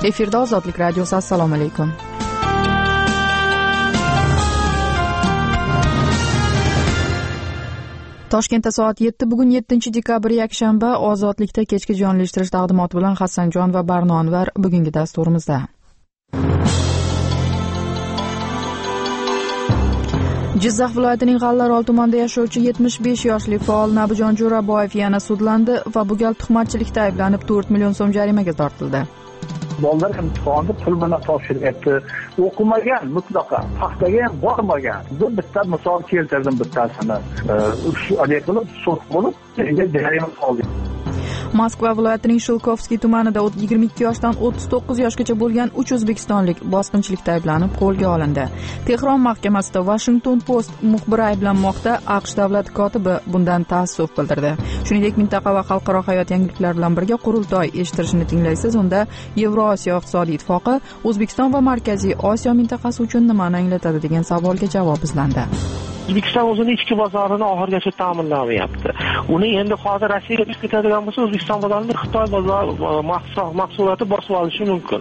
Efirda Ozodlik radiosi. Assalomu alaykum. Toshkentda soat 7. Bugun 7-dekabr yakshanba. Ozodlikda kechki jonli eshittirish taqdimoti bilan Hasanjon va Barno Anvar bugungi dasturimizda. Jizzax viloyatining G'allarol tumanida yashovchi 75 yoshli faol Nabijon Jo'raboyev yana sudlandi va bu gal tuhmatchilikda ayblanib 4 million so'm jarimaga tortildi. Bolalar imtihonni pul bilan topshiryapti. O'qimagan mutlaqo, paxtaga ham bormagan. Bitta misol keltirdim bittasini. Shu qilib sud bo'lib, endi jarima soldi. Moskva viloyatining Shilkovskiy tumanida 22 yoshdan 39 yoshgacha bo'lgan 3 o'zbekistonlik bosqinchilikda ayblanib qo'lga olindi. Tehron mahkamasida Washington Post muxbiri ayblanmoqda. AQSh davlat kotibi bundan taassuf bildirdi. Shuningdek, mintaqa va xalqaro hayot yangiliklari bilan birga qurultoy eshittirishni tinglaysiz. Unda Yevrosiyo iqtisodiy ittifoqi O'zbekiston va Markaziy Osiyo mintaqasi uchun nimani anglatadi degan savolga javob izlandi. O'zbekiston o'zining ichki bozorini oxirigacha ta'minlamayapti. Uni endi hozir Rossiyaga chiqib ketadigan bo'lsa, O'zbekiston bozorini Xitoy bozor mahsuloti bosib olishi mumkin.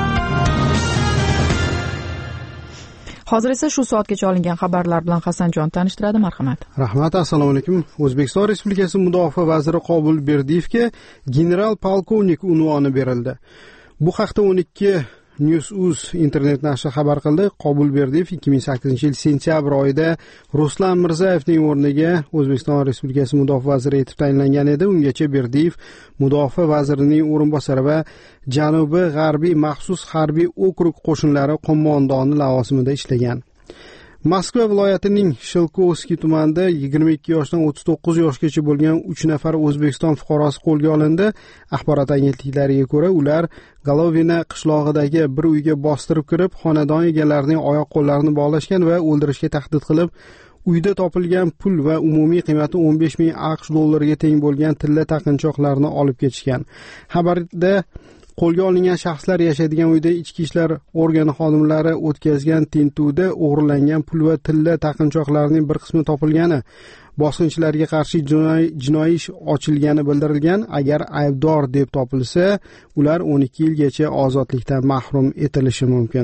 Hozir esa shu soatgacha olingan xabarlar bilan Hasanjon tanishtiradi. Marhamat. Rahmat, assalomu alaykum. O'zbekiston Respublikasi Mudofaa vaziri Qobul Berdiyevga general polkovnik unvoni berildi. Bu haqda 12 News.uz internet nashri xabar qildi. Qobul Berdiyev 2008-yil sentyabr oyida Ruslan Mirzayevning o'rniga O'zbekiston Respublikasi Mudofaa vaziri etib tayinlangan edi. Ungacha Berdiyev Mudofaa vazirining o'rinbosari va Janubiy G'arbiy maxsus harbiy okrug qo'shinlari qo'mondoni lavozimida ishlagan. Moskva viloyatining Shilkovskiy tumanida 22 yoshdan 39 yoshgacha bo'lgan 3 nafar O'zbekiston fuqarosi qo'lga olindi. Axborot agentliklariga ko'ra, ular Golovina qishlog'idagi bir uyga bostirib kirib, xonadon egalarining oyoq-qo'llarini bog'lashgan va o'ldirishga tahdid qilib, uyda topilgan pul va umumiy qiymati 15 ming AQSh dollariga teng bo'lgan tilla taqinchoqlarni olib ketishgan. Xabarda qo'lga olingan shaxslar yashaydigan uyda ichki ishlar organi xodimlari o'tkazgan tintuvda o'g'irlangan pul va tilla taqinchoqlarning bir qismi topilgani, bosqinchilarga qarshi jinoiy ish ochilgani bildirilgan. Agar aybdor deb topilsa, ular 12 yilgacha ozodlikdan mahrum etilishi mumkin.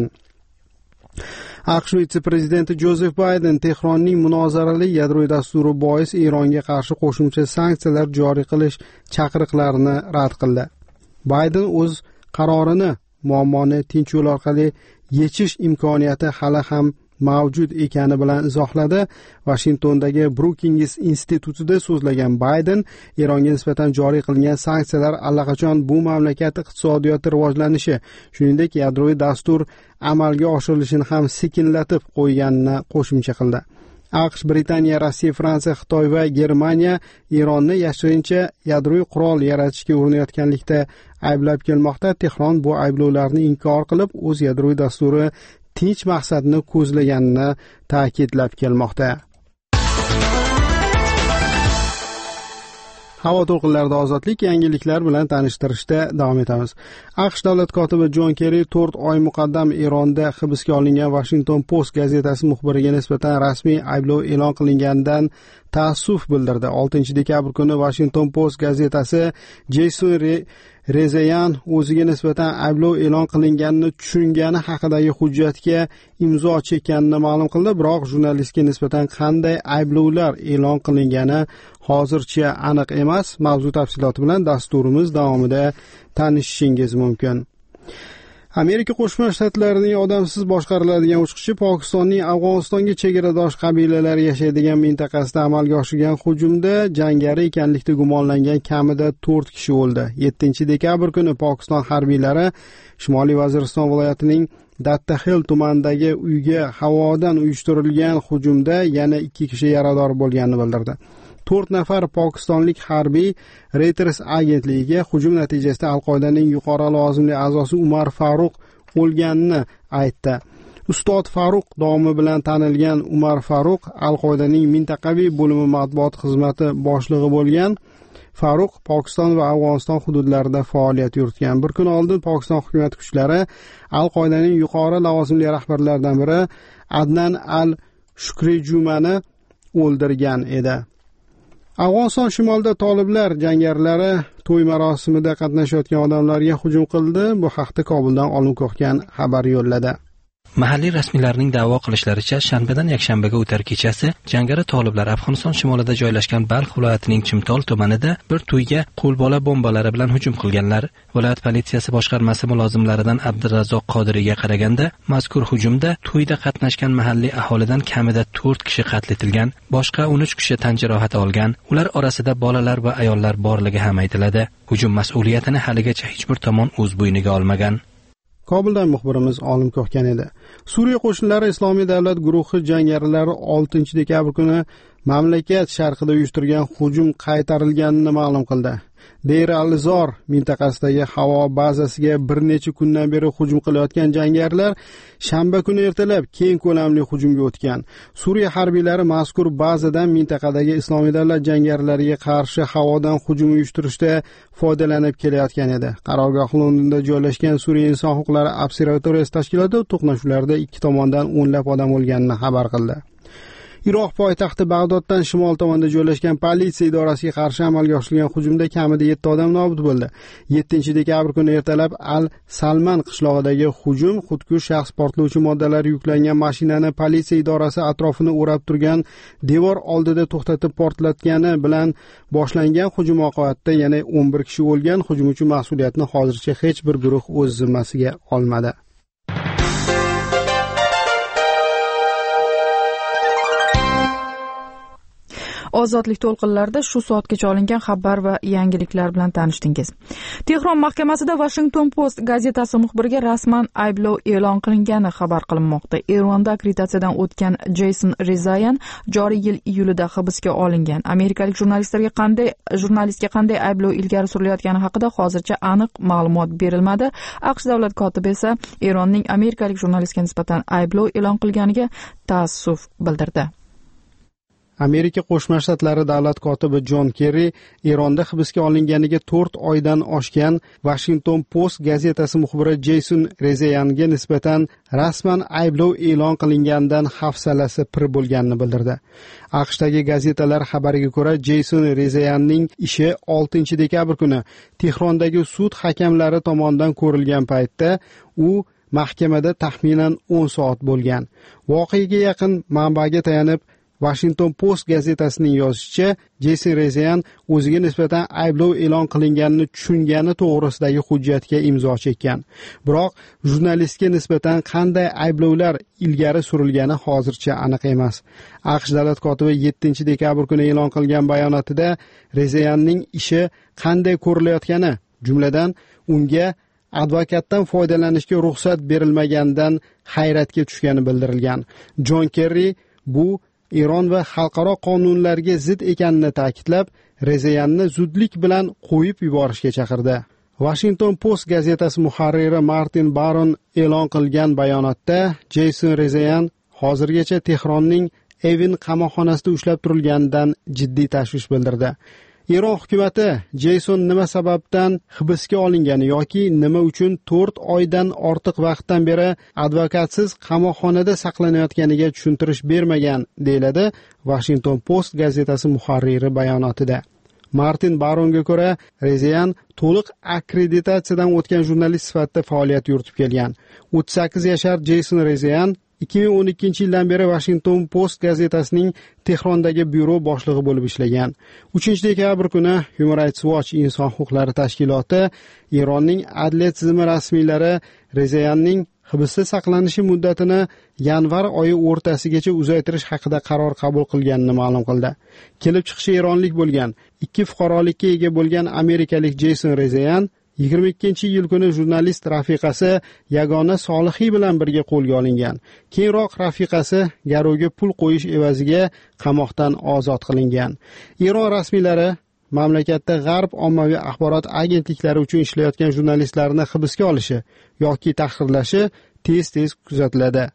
AQSh vitse-prezidenti Jozef Bayden Tehronning munozarali yadroviy dasturi bois Eronga qarshi qo'shimcha sanksiyalar joriy qilish chaqiriqlarini rad qildi. Bayden o'z qarorini muammoni tinch yo'l orqali yechish imkoniyati hali ham mavjud ekani bilan izohladi. Washingtondagi Brookings institutida so'zlagan Bayden, Eronga nisbatan joriy qilingan sanksiyalar allaqachon bu mamlakat iqtisodiyoti rivojlanishi, shuningdek yadroviy dastur amalga oshirilishini ham sekinlatib qo'yganini qo'shimcha qildi. AQSh, Britaniya, Rossiya, Fransiya, Xitoy va Germaniya Eronni yashirincha yadroviy qurol yaratishga urinayotganlikda ayblab kelmoqda. Tehron bu ayblovlarni inkor qilib, o'z yadroviy dasturi tinch maqsadni ko'zlaganini ta'kidlab kelmoqda. Havo to'lqinlarida ozodlik yangiliklar bilan tanishtirishda davom etamiz. AQSh davlat kotibi Jon Kerri 4 oy muqaddam Eronda hibsga olingan Washington Post gazetasi muxbiriga nisbatan rasmiy ayblov e'lon qilinganidan taassuf bildirdi. 6-dekabr kuni Washington Post gazetasi Jeyson Rezayan o'ziga nisbatan ayblov e'lon qilinganini tushungani haqidagi hujjatga imzo chekkanini ma'lum qildi. Biroq jurnalistga nisbatan qanday ayblovlar e'lon qilingani hozircha aniq emas. Mavzu tafsiloti bilan dasturimiz davomida tanishishingiz mumkin. Amerika Qo'shma Shtatlarining odamsiz boshqariladigan uchqichi Pokistonning Afg'onistonga chegaradosh qabilalar yashaydigan mintaqasida amalga oshirgan hujumda jangari ekanlikda gumonlangan kamida 4 kishi o'ldi. 7-dekabr kuni Pokiston harbiylari Shimoliy Vaziriston viloyatining Dattahil tumanidagi uyga havodan uyushtirilgan hujumda yana 2 kishi yarador bo'lganini bildirdi. 4 nafar pokistonlik harbiy Reuters agentligiga hujum natijasida Al-Qoidaning yuqori lavozimli a'zosi Umar Faruq o'lganini aytdi. Ustod Faruq nomi bilan tanilgan Umar Faruq Al-Qoidaning mintaqaviy bo'limi matbuot xizmati boshlig'i bo'lgan. Faruq Pokiston va Afg'oniston hududlarida faoliyat yuritgan. Bir kun oldin Pokiston hukumat kuchlari Al-Qoidaning yuqori lavozimli rahbarlaridan biri Adnan al-Shukrijumani o'ldirgan edi. Afg'oniston shimolida toliblar jangarilari to'y marosimida qatnashayotgan odamlarga hujum qildi. Bu haqda Kobuldan Olim Ko'hgan xabar yo'lladi. Mahalliy rasmiylarning da'vo qilishlaricha, shanbadan yakshanbaga o'tar kechasi jangari toliblar Afg'oniston shimolida joylashgan Balx viloyatining Chimtol tumanida bir to'yga qo'lbola bombalari bilan hujum qilganlar. Viloyat politsiyasi boshqarmasi mulozimlaridan Abdurazzoq Qodiriyga qaraganda, mazkur hujumda to'yda qatnashgan mahalliy aholidan kamida 4 kishi qatl etilgan, boshqa 13 kishi tan jarohati olgan. Ular orasida bolalar va ayollar borligi ham aytiladi. Hujum mas'uliyatini haligacha hech bir tomon o'z bo'yniga olmagan. Kobuldan muxbirimiz Olim Ko'hgan edi. Suriya qo'shinlari Islomiy davlat guruhi jangarilari 6-dekabr kuni mamlakat sharqida uyushtirgan hujum qaytarilganini ma'lum qildi. Deir al-Zor mintaqasidagi havo bazasiga bir necha kundan beri hujum qilayotgan jangarilar shanba kuni ertalab keng ko'lamli hujumga o'tgan. Suriya harbiylari mazkur bazadan mintaqadagi Islomiy davlat jangarilariga qarshi havodan hujum uyushtirishda foydalanib kelayotgan edi. Qarorgoh Londonda joylashgan Suriya inson huquqlari observatoriyasi tashkiloti to'qnashuvlarda ikki tomondan o'nlab odam o'lganini xabar qildi. Iroq poytaxti Bag'doddan shimol tomonda joylashgan politsiya idorasiga qarshi amalga oshirilgan hujumda kamida 7 odam nobud bo'ldi. 7-dekabr kuni ertalab Al-Salman qishlog'idagi hujum xudkush shaxs portlovchi moddalar yuklangan mashinani politsiya idorasi atrofini o'rab turgan devor oldida to'xtatib portlatgani bilan boshlangan. Hujum oqibatida yana 11 kishi o'lgan. Hujum uchun mas'uliyatni hozircha hech bir guruh o'z zimmasiga olmadi. Ozodlik to'lqinlarida shu soatgacha olingan xabar va yangiliklar bilan tanishdingiz. Tehron mahkamasida Washington Post gazetasi muxbiriga rasman ayblov e'lon qilingani xabar qilinmoqda. Eronda akkreditatsiyadan o'tgan Jeyson Rezayan joriy yil iyulida hibsga olingan. Amerikalik jurnalistga qanday ayblov ilgari surilayotgani haqida hozircha aniq ma'lumot berilmadi. AQSh davlat kotibi esa Eronning amerikalik jurnalistga nisbatan ayblov e'lon qilganiga taassuf bildirdi. Amerika Qo'shma Shtatlari davlat kotibi Jon Kerri Eronda hibsga olinganiga 4 oydan oshgan Washington Post gazetasi muxbiri Jeyson Rezayanga nisbatan rasman ayblov e'lon qilinganidan hafsalasi pir bo'lganini bildirdi. AQShdagi gazetalar xabariga ko'ra, Jeyson Rezayanning ishi 6-dekabr kuni Tehrondagi sud hakamlari tomonidan ko'rilgan paytda u mahkamada taxminan 10 soat bo'lgan. Voqeaga yaqin manbaga tayanib Washington Post gazetasining yozishicha, Jeyson Rezayan o'ziga nisbatan ayblov e'lon qilinganini tushungani to'g'risidagi hujjatga imzo chekkan. Biroq jurnalistga nisbatan qanday ayblovlar ilgari surilgani hozircha aniq emas. AQSh davlat kotibi 7-dekabr kuni e'lon qilgan bayonotida Rezayanning ishi qanday ko'rilayotgani, jumladan unga advokatdan foydalanishga ruxsat berilmaganidan hayratga tushgani bildirilgan. Jon Kerri bu Eron va xalqaro qonunlarga zid ekanini ta'kidlab, Rezayanni zudlik bilan qo'yib yuborishga chaqirdi. Washington Post gazetasi muharriri Martin Baron e'lon qilgan bayonotda Jeyson Rezayan hozirgacha Tehronning Evin qamoqxonasida ushlab turilganidan jiddiy tashvish bildirdi. Eron hukumatı Jeyson nima sababdan hibsga olingani yoki nima uchun 4 oydan ortiq vaqtdan beri advokatsiz qamoqxonada saqlanayotganiga tushuntirish bermagan, deyiladi Washington Post gazetasi muharriri bayonotida. Martin Baronga ko'ra, Rezayan to'liq akkreditatsiyadan o'tgan jurnalist sifatida faoliyat yuritib kelgan. 38 yashar Jeyson Rezayan 2012-yildan beri Washington Post gazetasining Tehrondagi byuro boshlig'i bo'lib ishlagan. 3-dekabr kuni Human Rights Watch inson huquqlari tashkiloti Eronning adliya tizimi rasmiylari Rezayanning hibsda saqlanishi muddatini yanvar oyi o'rtasigacha uzaytirish haqida qaror qabul qilganini ma'lum qildi. Kelib chiqishi eronlik bo'lgan, 2 fuqarolikka ega bo'lgan amerikalik Jeyson Rezayan 22-yil kuni jurnalist rafiqasi Yagona Solihiy bilan birga qo'lga olingan. Keyinroq rafiqasi garovga pul qo'yish evaziga qamoqdan ozod qilingan. Eron rasmiylari mamlakatda G'arb ommaviy axborot agentliklari uchun ishlayotgan jurnalistlarni hibsga olishi yoki tahqirlashi tez-tez kuzatiladi.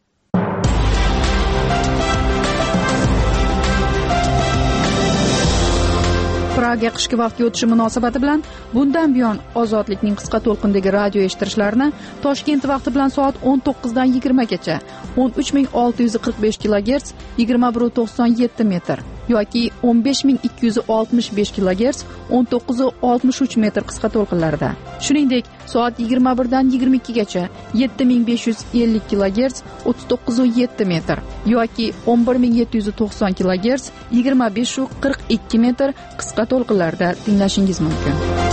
Praga qishki vaqtga o'tishi munosabati bilan bundan buyon Ozodlikning qisqa to'lqindagi radio eshittirishlarini Toshkent vaqti bilan soat 19 dan 20 gacha 13645 kHz 21.97 metr yoki 15265 kHz 1963 metr qisqa to'lqinlarda. Shuningdek, soat 21 dan 22 gacha 7550 kHz 39.7 metr yoki 11790 kHz 25.42 metr qisqa to'lqinlarda tinglashingiz mumkin.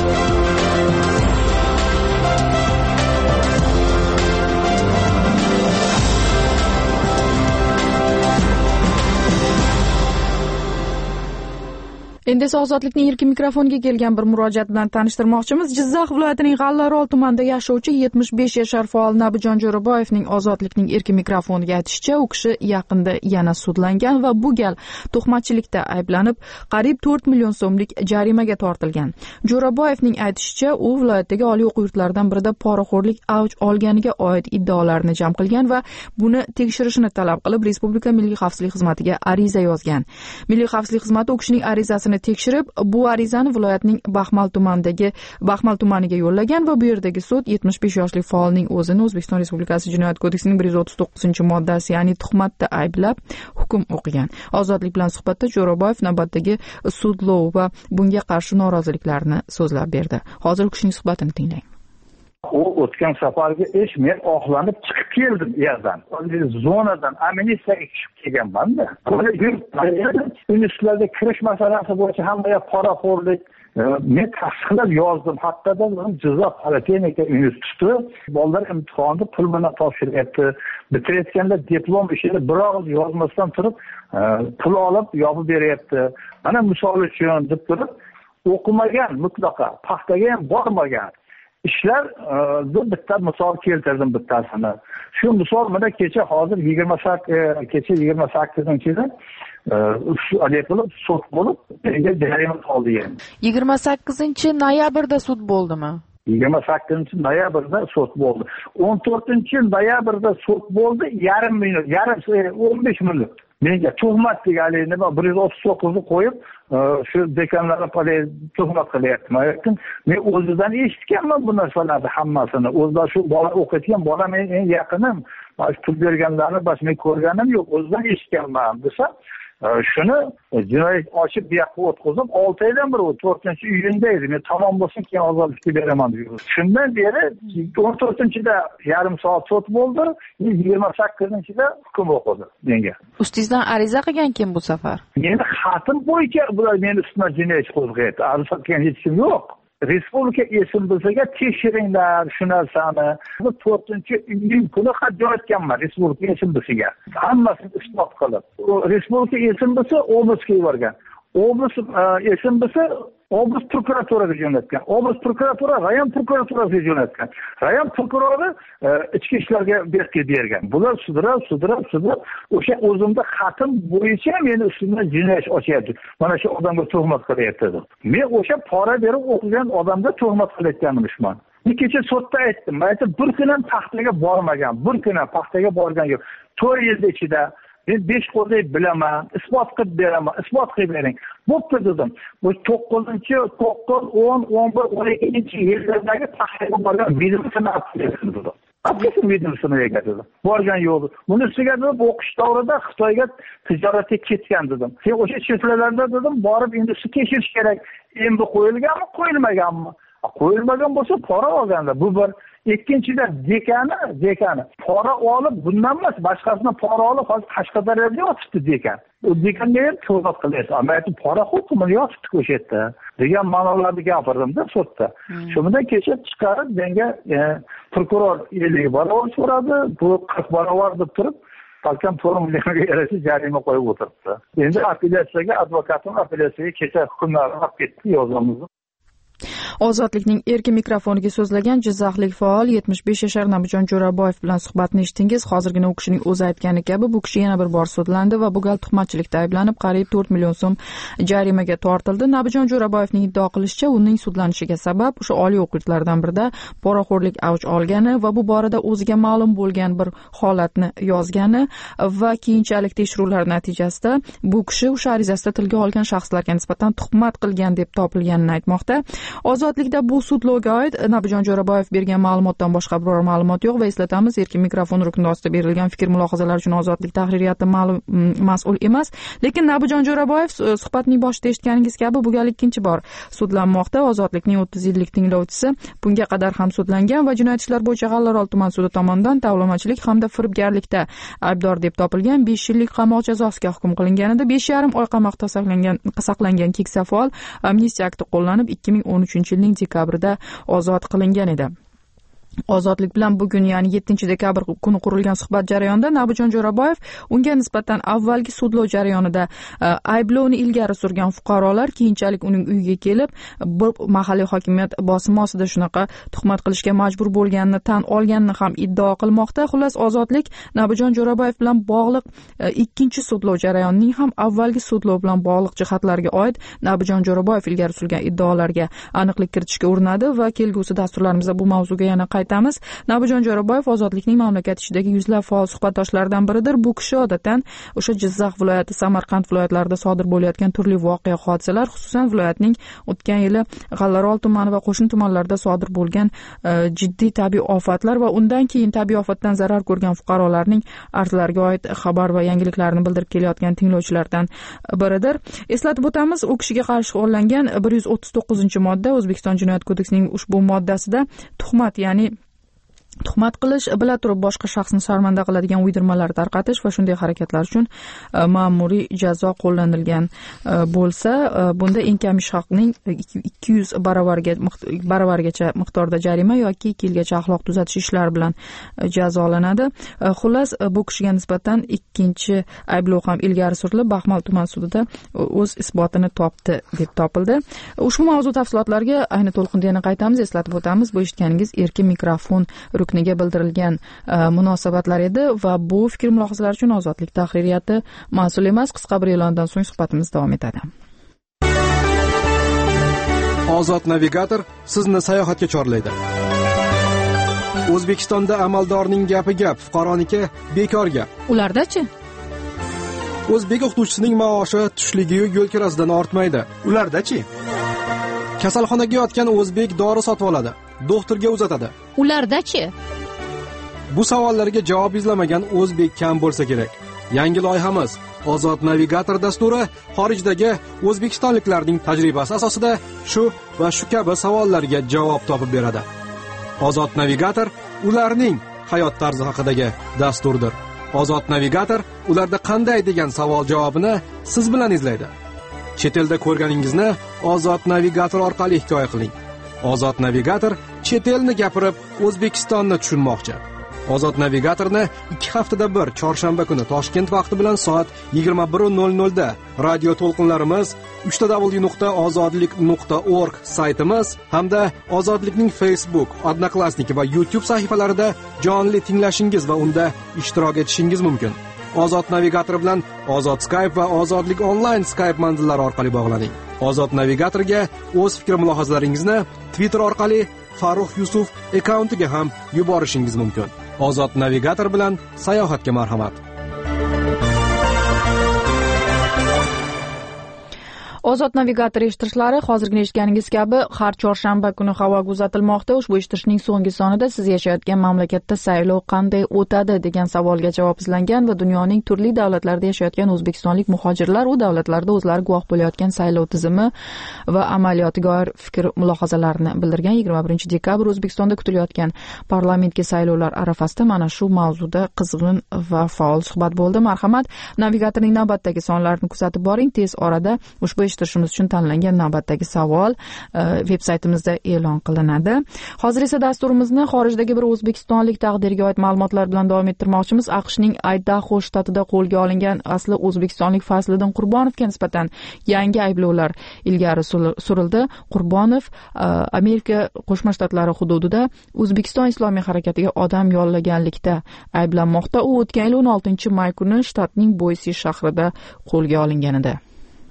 Endi esa ozodlikning erkin mikrofoniga kelgan bir murojaat bilan tanishtirmoqchimiz. Jizzax viloyatining G'allaorol tumanida yashovchi 75 yashar faol Nabijon Jo'raboyevning ozodlikning erkin mikrofoniga aytishicha, u kishi yaqinda yana sudlangan va bu gal tuhmatchilikda ayblanib, qariyb 4 million so'mlik jarimaga tortilgan. Jo'raboyevning aytishicha, u viloyatdagi oliy o'quv yurtlaridan birida poraxo'rlik avj olganiga oid iddaolarni jam qilgan va buni tekshirishni talab qilib, Respublika Milliy xavfsizlik xizmatiga ariza yozgan. Milliy xavfsizlik xizmati u kishining arizasini tekshirib, bu arizani viloyatning Baxmal tumaniga yo'llagan va bu yerdagi sud 75 yoshli faolning o'zini O'zbekiston Respublikasi Jinoyat kodeksining 139-moddasi, ya'ni tuhmatda ayblab hukm o'qigan. Ozodlik bilan suhbatda Jo'raboyev navbatdagi sudlov va bunga qarshi noroziliklarini so'zlab berdi. Hozir u kishining suhbatini tinglang. U o'tgan safargi ish men oqlanib chiqib keldim yerdan. Zonadan amnistiyaga tushib kelganman-da. Universitetlarga kirish masalasi bo'yicha hamma poraxo'rlik men tasdiqlab yozdim. Hattodan Jizzax Politexnika instituti bolalar imtihonni pul bilan topshiryapti. Bitirayotganda diplom ishini biroq yozmasdan turib pul olib yopib beryapti. Mana misol uchun deb turib o'qimagan mutlaqo, paxtaga ham bormagan ishlar bitta misol keltirdim bittasini. Shu misol mana kecha hozir 28-yida qilib sud bo'lib, jarima oldi endi. 28-noyabrda sud bo'ldimi? 28-noyabrda sud bo'ldi. 14-noyabrda sud bo'ldi, 15 minut. Menga tuhmat deganlik nima 139 ni qo'yib, shu dekanlarni tuhmat qilyapti. Men o'zidan eshitganman bu narsalarni hammasini. O'zlar shu bola o'qitgan bola men eng yaqinim. Pul berganlarni bas men ko'rganim yo'q, o'zidan eshitganman desa, shuni jinoyat ochib bu yoqqa o'tkazib 6 oydan beri 4-iyunda edi. Men tamom bo'lsin, keyin ozodlikka beraman dedi. Shundan beri 14-da yarim soat sud bo'ldi, 28-da hukm o'qidi menga. Ustingizdan ariza qilgan kim bu safar? Meni xatim bo'yicha bular meni ustimdan jinoyat qo'zg'ayapti. Ariza qilgan hech kim yo'q. Respublika SMBSga tekshiringlar shu narsani. 4-iyun kuni xat jo'natganman Respublika SMBSga. Hammasini isbot qilib. Respublika SMBS oblastga yuborgan. Oblast SMBS oblast prokuraturaga jo'natgan. Oblast prokuratura rayon prokuraturasiga jo'natgan. Rayon prokurori ichki ishlarga bergan. Bular sudrab o'sha o'zimda xatim bo'yicha meni ustimdan jinoyat ochyapti. Mana shu odamga tuhmat qilyapti deb. Men o'sha pora berib o'qigan odamga tuhmat qilayotganimman. Kecha sudda aytdim. Men aytdim, bir kun ham paxtaga bormagan. Bir kun ham paxtaga borgan yo'q. 4 yil ichida men 5 qo'lday bilaman, isbot qilib beraman, isbot qilib bering. Bo'pti dedim. Bu 9, 10, 11, 12-yillardagi paxtaga borgan videosini olib dedim. Apsiz videosini egadim. Borgan yo'q. Buni ustiga deb o'qish davrida Xitoyga tijoratga ketgan dedim. Sen o'sha cheflarlarda dedim, borib endi tekshirish kerak. Endi qo'yilganmi, qo'yilmaganmi? Qo'yilmagan bo'lsa pora olganda bu bir. Ikkinchidan dekani pora olib, bundan emas, boshqasidan pora olib, hozir Qashqadaryoda yotibdi dekan. U dekanga ham tuhmat qilyapti. Ammo pora hukumini yotibdi o'sha yerda degan ma'nolarni gapirdim-da sudda. Shundan kecha chiqarib menga prokuror 50 barobar so'radi, bu 40 barobar deb turib, balkim 4 millionga yarasha jarima qo'yib o'tiribdi. Endi apellyatsiyaga, advokatim apellyatsiyaga kecha hukmlarni olib ketdi, yozamiz. Ozodlikning erkin mikrofoniga so'zlagan jizzaxlik faol 75 yashar Nabijon Jo'raboyev bilan suhbatni eshitdingiz. Hozirgina u kishining o'zi aytgani kabi bu kishi yana bir bor sudlandi va bu gal tuhmatchilikda ayblanib qariyb 4 million so'm jarimaga tortildi. Nabijon Jo'raboyevning iddao qilishicha, uning sudlanishiga sabab o'sha oliy o'quv yurtlaridan birida poraxo'rlik avj olgani va bu borada o'ziga ma'lum bo'lgan bir holatni yozgani va keyinchalik tekshiruvlar natijasida bu kishi o'sha arizasida tilga olgan shaxslarga nisbatan tuhmat qilgan deb topilganini aytmoqda. ozodlikda bu sudlovga oid Nabijon Jo'raboyev bergan ma'lumotdan boshqa biror ma'lumot yo'q va eslatamiz, erkin mikrofon rukni ostida berilgan fikr mulohazalar uchun ozodlik tahririyati mas'ul emas. Lekin Nabijon Jo'raboyev suhbatning boshida eshitganingiz kabi bu gal ikkinchi bor sudlanmoqda. Ozodlikning 30 yillik tinglovchisi bunga qadar ham sudlangan va jinoyat ishlar bo'yicha G'allaorol tuman sudi tomonidan tovlamachilik hamda firibgarlikda aybdor deb topilgan 5 yillik qamoq jazosiga hukm qilinganida 5,5 oy qamoqda saqlangan keksa faol amnistiya akti qo'llanib 2013 yilning dekabrida ozod qilingan edi. Ozodlik bilan bugun, ya'ni 7-dekabr kuni qurilgan suhbat jarayonida Nabijon Jo'raboyev unga nisbatan avvalgi sudlov jarayonida ayblovni ilgari surgan fuqarolar keyinchalik uning uyiga kelib, bir mahalliy hokimiyat bosimi ostida shunaqa tuhmat qilishga majbur bo'lganini tan olganini ham iddao qilmoqda. Xullas, ozodlik Nabijon Jo'raboyev bilan bog'liq ikkinchi sudlov jarayonining ham avvalgi sudlov bilan bog'liq jihatlarga oid Nabijon Jo'raboyev ilgari surgan iddaolarga aniqlik kiritishga urinadi va kelgusi dasturlarimizda bu mavzuga yana qaytamiz. Nabijon Jo'raboyev ozodlikning mamlakat ichidagi yuzlab faol suhbatdoshlaridan biridir. Bu kishi odatdan o'sha Jizzax viloyati, Samarqand viloyatlarida sodir bo'layotgan turli voqea hodisalar, xususan viloyatning o'tgan yili G'allaorol tumani va qo'shni tumanlarda sodir bo'lgan jiddiy tabiiy ofatlar va undan keyin tabiiy ofatdan zarar ko'rgan fuqarolarning arzlariga oid xabar va yangiliklarni bildirib kelayotgan tinglovchilardan biridir. Eslatib o'tamiz, u kishiga qarshi qo'llangan 139-modda O'zbekiston Jinoyat kodeksining ushbu moddasida tuhmat, ya'ni tuhmat qilish, bila turib boshqa shaxsni sharmanda qiladigan uydirmalar tarqatish va shunday harakatlar uchun ma'muriy jazo qo'llanilgan bo'lsa, bunda eng kam ish haqining 200 baravargacha miqdorda jarima yoki 2 yilgacha axloq tuzatish ishlari bilan jazolanadi. Xullas, bu kishiga nisbatan ikkinchi ayblov ham ilgari surilib, Baxmal tuman sudida o'z isbotini topdi deb topildi. Ushbu mavzu tafsilotlariga ayni to'lqinda yana qaytamiz. Eslatib o'tamiz, bu eshitganingiz erkin mikrofon rukniga bildirilgan munosabatlar edi va bu fikr mulohazalar uchun ozodlik tahririyati mas'ul emas. Qisqa bir e'londan so'ng suhbatimiz davom etadi. Ozod navigator sizni sayohatga chorlaydi. O'zbekistonda amaldorning gapi gap, fuqaroniki bekor gap. Ulardachi? O'zbek o'qituvchisining maoshi tushligi yo'l kirasidan ortmaydi. Ulardachi? Kasalxonaga yotgan o'zbek dori sotib oladi, doktorga uzatadi. Ulardachi? Bu savollarga javob izlamagan o'zbek kam bo'lsa kerak. Yangi loyihamiz Ozod navigator dasturi xorijdagi o'zbekistonliklarning tajribasi asosida shu va shu kabi savollarga javob topib beradi. Ozod navigator ularning hayot tarzi haqidagi dasturdir. Ozod navigator ularda qanday degan savol javobini siz bilan izlaydi. Chet elda ko'rganingizni Ozod navigator orqali hikoya qiling. Ozod navigator chet elni gapirib O'zbekistonni tushunmoqchi. Ozod navigatorni 2 haftada bir chorshanba kuni Toshkent vaqti bilan soat 21:00 da radio to'lqinlarimiz, www.ozodlik.org saytimiz hamda Ozodlikning Facebook, Odnoklassniki va YouTube sahifalarida jonli tinglashingiz va unda ishtirok etishingiz mumkin. Ozod navigator bilan Ozod Skype va Ozodlik onlayn Skype manzillari orqali bog'laning. Ozod navigatorga o'z fikr mulohazalaringizni Twitter orqali Farruh Yusuf akkauntiga ham yuborishingiz mumkin. Ozod navigator bilan sayohatga marhamat. Ozod navigator eshittirishlari hozirgi eshitganingiz kabi har chorshanba kuni havoga uzatilmoqda. Ushbu eshittirishning so'nggi sonida siz yashayotgan mamlakatda saylov qanday o'tadi degan savolga javob izlangan va dunyoning turli davlatlarida yashayotgan o'zbekistonlik muhojirlar u davlatlarda o'zlari guvoh bo'layotgan saylov tizimi va amaliyotiga oid fikr mulohazalarini bildirgan. 21 dekabr O'zbekistonda kutilayotgan parlamentga saylovlar arafasida mana shu mavzuda qizg'in va faol suhbat bo'ldi. Marhamat, navigatorning navbatdagi sonlarini kuzatib boring. Tez orada ushbu eshittirishimiz uchun tanlangan navbatdagi savol veb-saytimizda e'lon qilinadi. Hozir esa dasturimizni xorijdagi bir o'zbekistonlik taqdiriga oid ma'lumotlar bilan davom ettirmoqchimiz. AQShning Aydaho shtatida qo'lga olingan asli o'zbekistonlik Fazliddin Qurbonovga nisbatan yangi ayblovlar ilgari surildi. Qurbonov Amerika Qo'shma Shtatlari hududida O'zbekiston Islomiy harakatiga odam yollaganlikda ayblanmoqda. U o'tgan yil 16 may kuni shtatning Boise shahrida qo'lga olingan edi.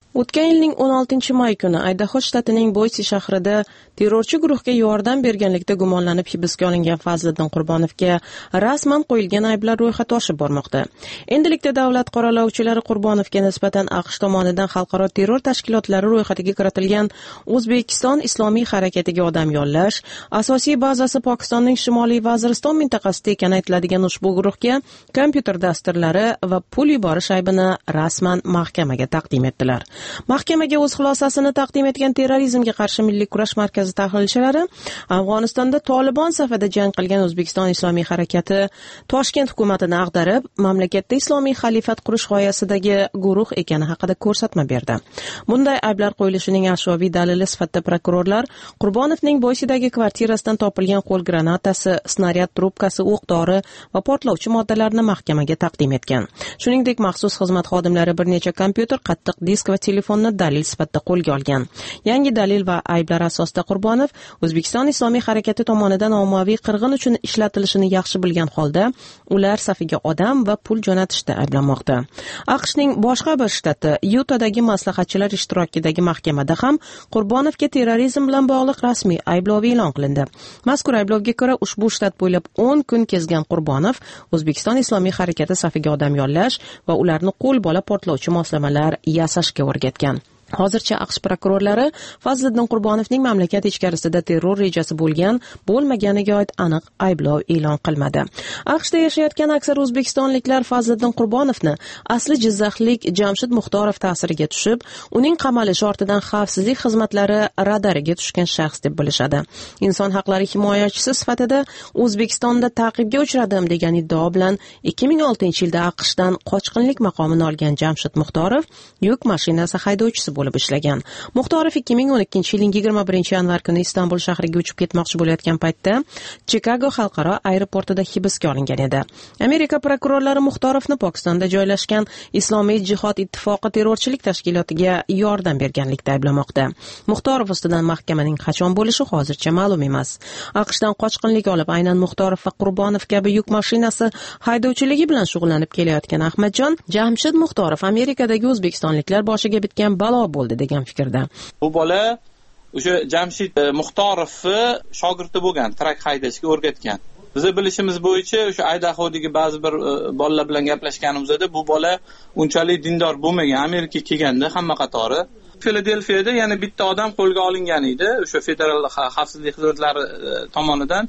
O'tgan yilning 16-may kuni Aydaho shtatining Boysi shahrida terrorchi guruhga yordam berganlikda gumonlanib hibsga olingan Fazliddin Qurbonovga rasman qo'yilgan ayblar ro'yxati oshib bormoqda. Endilikda davlat qoralovchilari Qurbonovga nisbatan AQSh tomonidan xalqaro terror tashkilotlari ro'yxatiga kiritilgan O'zbekiston Islomiy harakatiga odam yollash, asosiy bazasi Pokistonning Shimoliy Vaziriston mintaqasida ekani aytiladigan ushbu guruhga kompyuter dasturlari va pul yuborish aybini rasman mahkamaga taqdim etdilar. Mahkamaga o'z xulosasini taqdim etgan Terrorizmga qarshi Milliy kurash markazi tahlilchilari Afg'onistonda Tolibon safida jang qilgan O'zbekiston Islomiy harakati Toshkent hukumatini ag'darib, mamlakatda islomiy xalifat qurish g'oyasidagi guruh ekani haqida ko'rsatma berdi. Bunday ayblar qo'yilishining ashyoviy dalili sifatida prokurorlar Qurbonovning Boysidagi kvartirasidan topilgan qo'l granatasi, snaryad trubkasi, o'q-dori va portlovchi moddalarni mahkamaga taqdim etgan. Shuningdek, maxsus xizmat xodimlari bir necha kompyuter, qattiq disk va telefonni dalil sifatida qo'lga olgan. Yangi dalil va ayblar asosida Qurbonov O'zbekiston Islomiy harakati tomonidan ommaviy qirg'in uchun ishlatilishini yaxshi bilgan holda ular safiga odam va pul jo'natishda ayblanmoqda. AQShning boshqa bir shtati Yutadagi maslahatchilar ishtirokidagi mahkamada ham Qurbonovga terrorizm bilan bog'liq rasmiy ayblov e'lon qilindi. Mazkur ayblovga ko'ra ushbu shtat bo'ylab 10 kun kezgan Qurbonov O'zbekiston Islomiy harakati safiga odam yollash va ularni qo'lbola portlovchi moslamalar yasashga o'rgatgan. Hozircha AQSh prokurorlari Fazliddin Qurbonovning mamlakat ichkarisida terror rejasi bo'lmaganiga oid aniq ayblov e'lon qilmadi. AQShda yashayotgan aksar o'zbekistonliklar Fazliddin Qurbonovni asli jizzaxlik Jamshid Muxtorov ta'siriga tushib, uning qamalishi ortidan xavfsizlik xizmatlari radariga tushgan shaxs deb bilishadi. Inson haqlari himoyachisi sifatida O'zbekistonda ta'qibga uchradim degan iddao bilan 2006-yilda AQShdan qochqinlik maqomini olgan Jamshid Muxtorov yuk mashinasi haydovchisi bo'lib ishlagan. Muxtorov 2012-yilning 21-yanvar kuni Istanbul shahriga uchib ketmoqchi bo'layotgan paytda Chikago xalqaro aeroportida hibsga olingan edi. Amerika prokurorlari Muxtorovni Pokistonda joylashgan Islomiy jihod ittifoqi terrorchilik tashkilotiga yordam berganlikda ayblamoqda. Muxtorov ustidan mahkamaning qachon bo'lishi hozircha ma'lum emas. AQShdan qochqinlik olib, aynan Muxtorov va Qurbonov kabi yuk mashinasi haydovchiligi bilan shug'ullanib kelayotgan Ahmadjon Jamshid Muxtorov Amerikadagi o'zbekistonliklar boshiga bitgan balo bo'ldi degan fikrda. Bu bola o'sha Jamshid Muxtorovni shogirdi bo'lgan, trak haydashga o'rgatgan. Bizni bilishimiz bo'yicha o'sha Aydahodagi ba'zi bir bolalar bilan gaplashganimizda bu bola unchalik dindor bo'lmagan. Amerikaga kelganda hamma qatori Filadelfiyada yana bitta odam qo'lga olingan edi, o'sha federal xavfsizlik xizmatlari tomonidan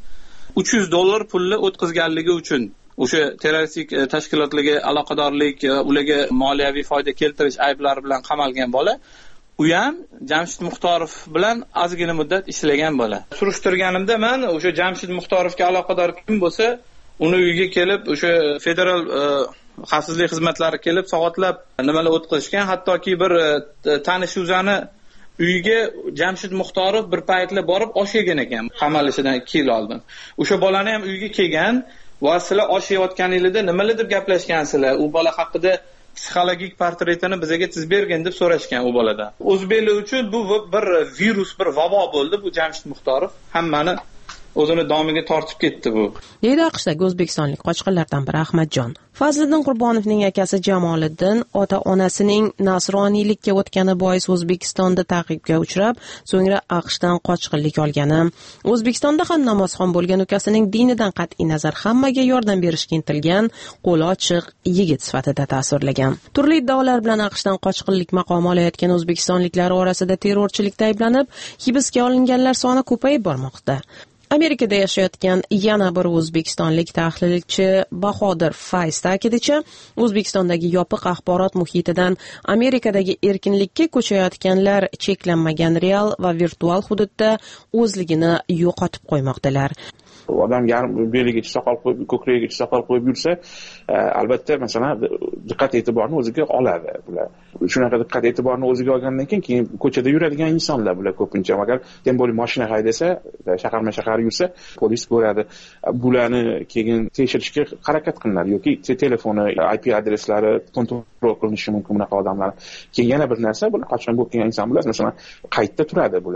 $300 pulni o'tkazganligi uchun o'sha terroristik tashkilotlarga aloqadorlik, ularga moliyaviy foyda keltirish ayblari bilan qamalgan bola. U ham Jamshid Muxtorov bilan ozgina muddat ishlagan bola. Surishtirganimda men o'sha Jamshid Muxtorovga aloqador kim bo'lsa, uni uyiga kelib, o'sha federal xavfsizlik xizmatlari kelib soatlab nimalar o'tkazishgan, hattoki bir tanishuvzani uyiga Jamshid Muxtorov bir paytlar borib osh yegan ekan, qamalishidan 2 yil oldin. O'sha bolani ham uyiga kelgan va sizlar osh yeyotganingizda nimalar deb gaplashgansizlar? U bola haqida psixologik portretini bizga chizib bergin deb so'rashgan u boladan. O'zbeklar uchun bu bir virus, bir vabo bo'ldi bu Jamshid Muxtorov. Hammani o'zini domiga tortib ketdi bu. Deydi AQShdagi o'zbekistonlik qochqinlardan biri Ahmadjon. Fazliddin Qurbonovning akasi Jamoliddin ota-onasining nasroniylikka o'tgani bois O'zbekistonda ta'qibga uchrab, so'ngra AQShdan qochqinlik olgani, O'zbekistonda ham namozxon bo'lgan ukasining dinidan qat'iy nazar hammaga yordam berishga intilgan, qo'li ochiq yigit sifatida tasvirlagan. Turli iddaolar bilan AQShdan qochqinlik maqomi olayotgan o'zbekistonliklar orasida terrorchilikda ayblanib, hibsga olinganlar soni ko'payib bormoqda. Amerikada yashayotgan yana bir o'zbekistonlik tahlilchi Bahodir Fayz ta'kidicha, O'zbekistondagi yopiq axborot muhitidan Amerikadagi erkinlikka ko'chayotganlar cheklanmagan real va virtual hududda o'zligini yo'qotib qo'ymoqdalar. Odam yarim beligacha soqol qo'yib, ko'kragigacha soqol qo'yib yursa, albatta masalan diqqat e'tiborni o'ziga oladi bular. Shunaqa diqqat e'tiborni o'ziga olgandan keyin ko'chada yuradigan insonlar bular ko'pincha. Agar tem bo'li mashina haydasa, shahar yursa, polis ko'radi. Bularni keyin tekshirishga harakat qilinadi yoki telefoni, IP adreslari kontrol qilinishi mumkin bunaqa odamlar. Keyin yana bir narsa, bular qachon bo'lgan inson bular, masalan, qaydda turadi bular.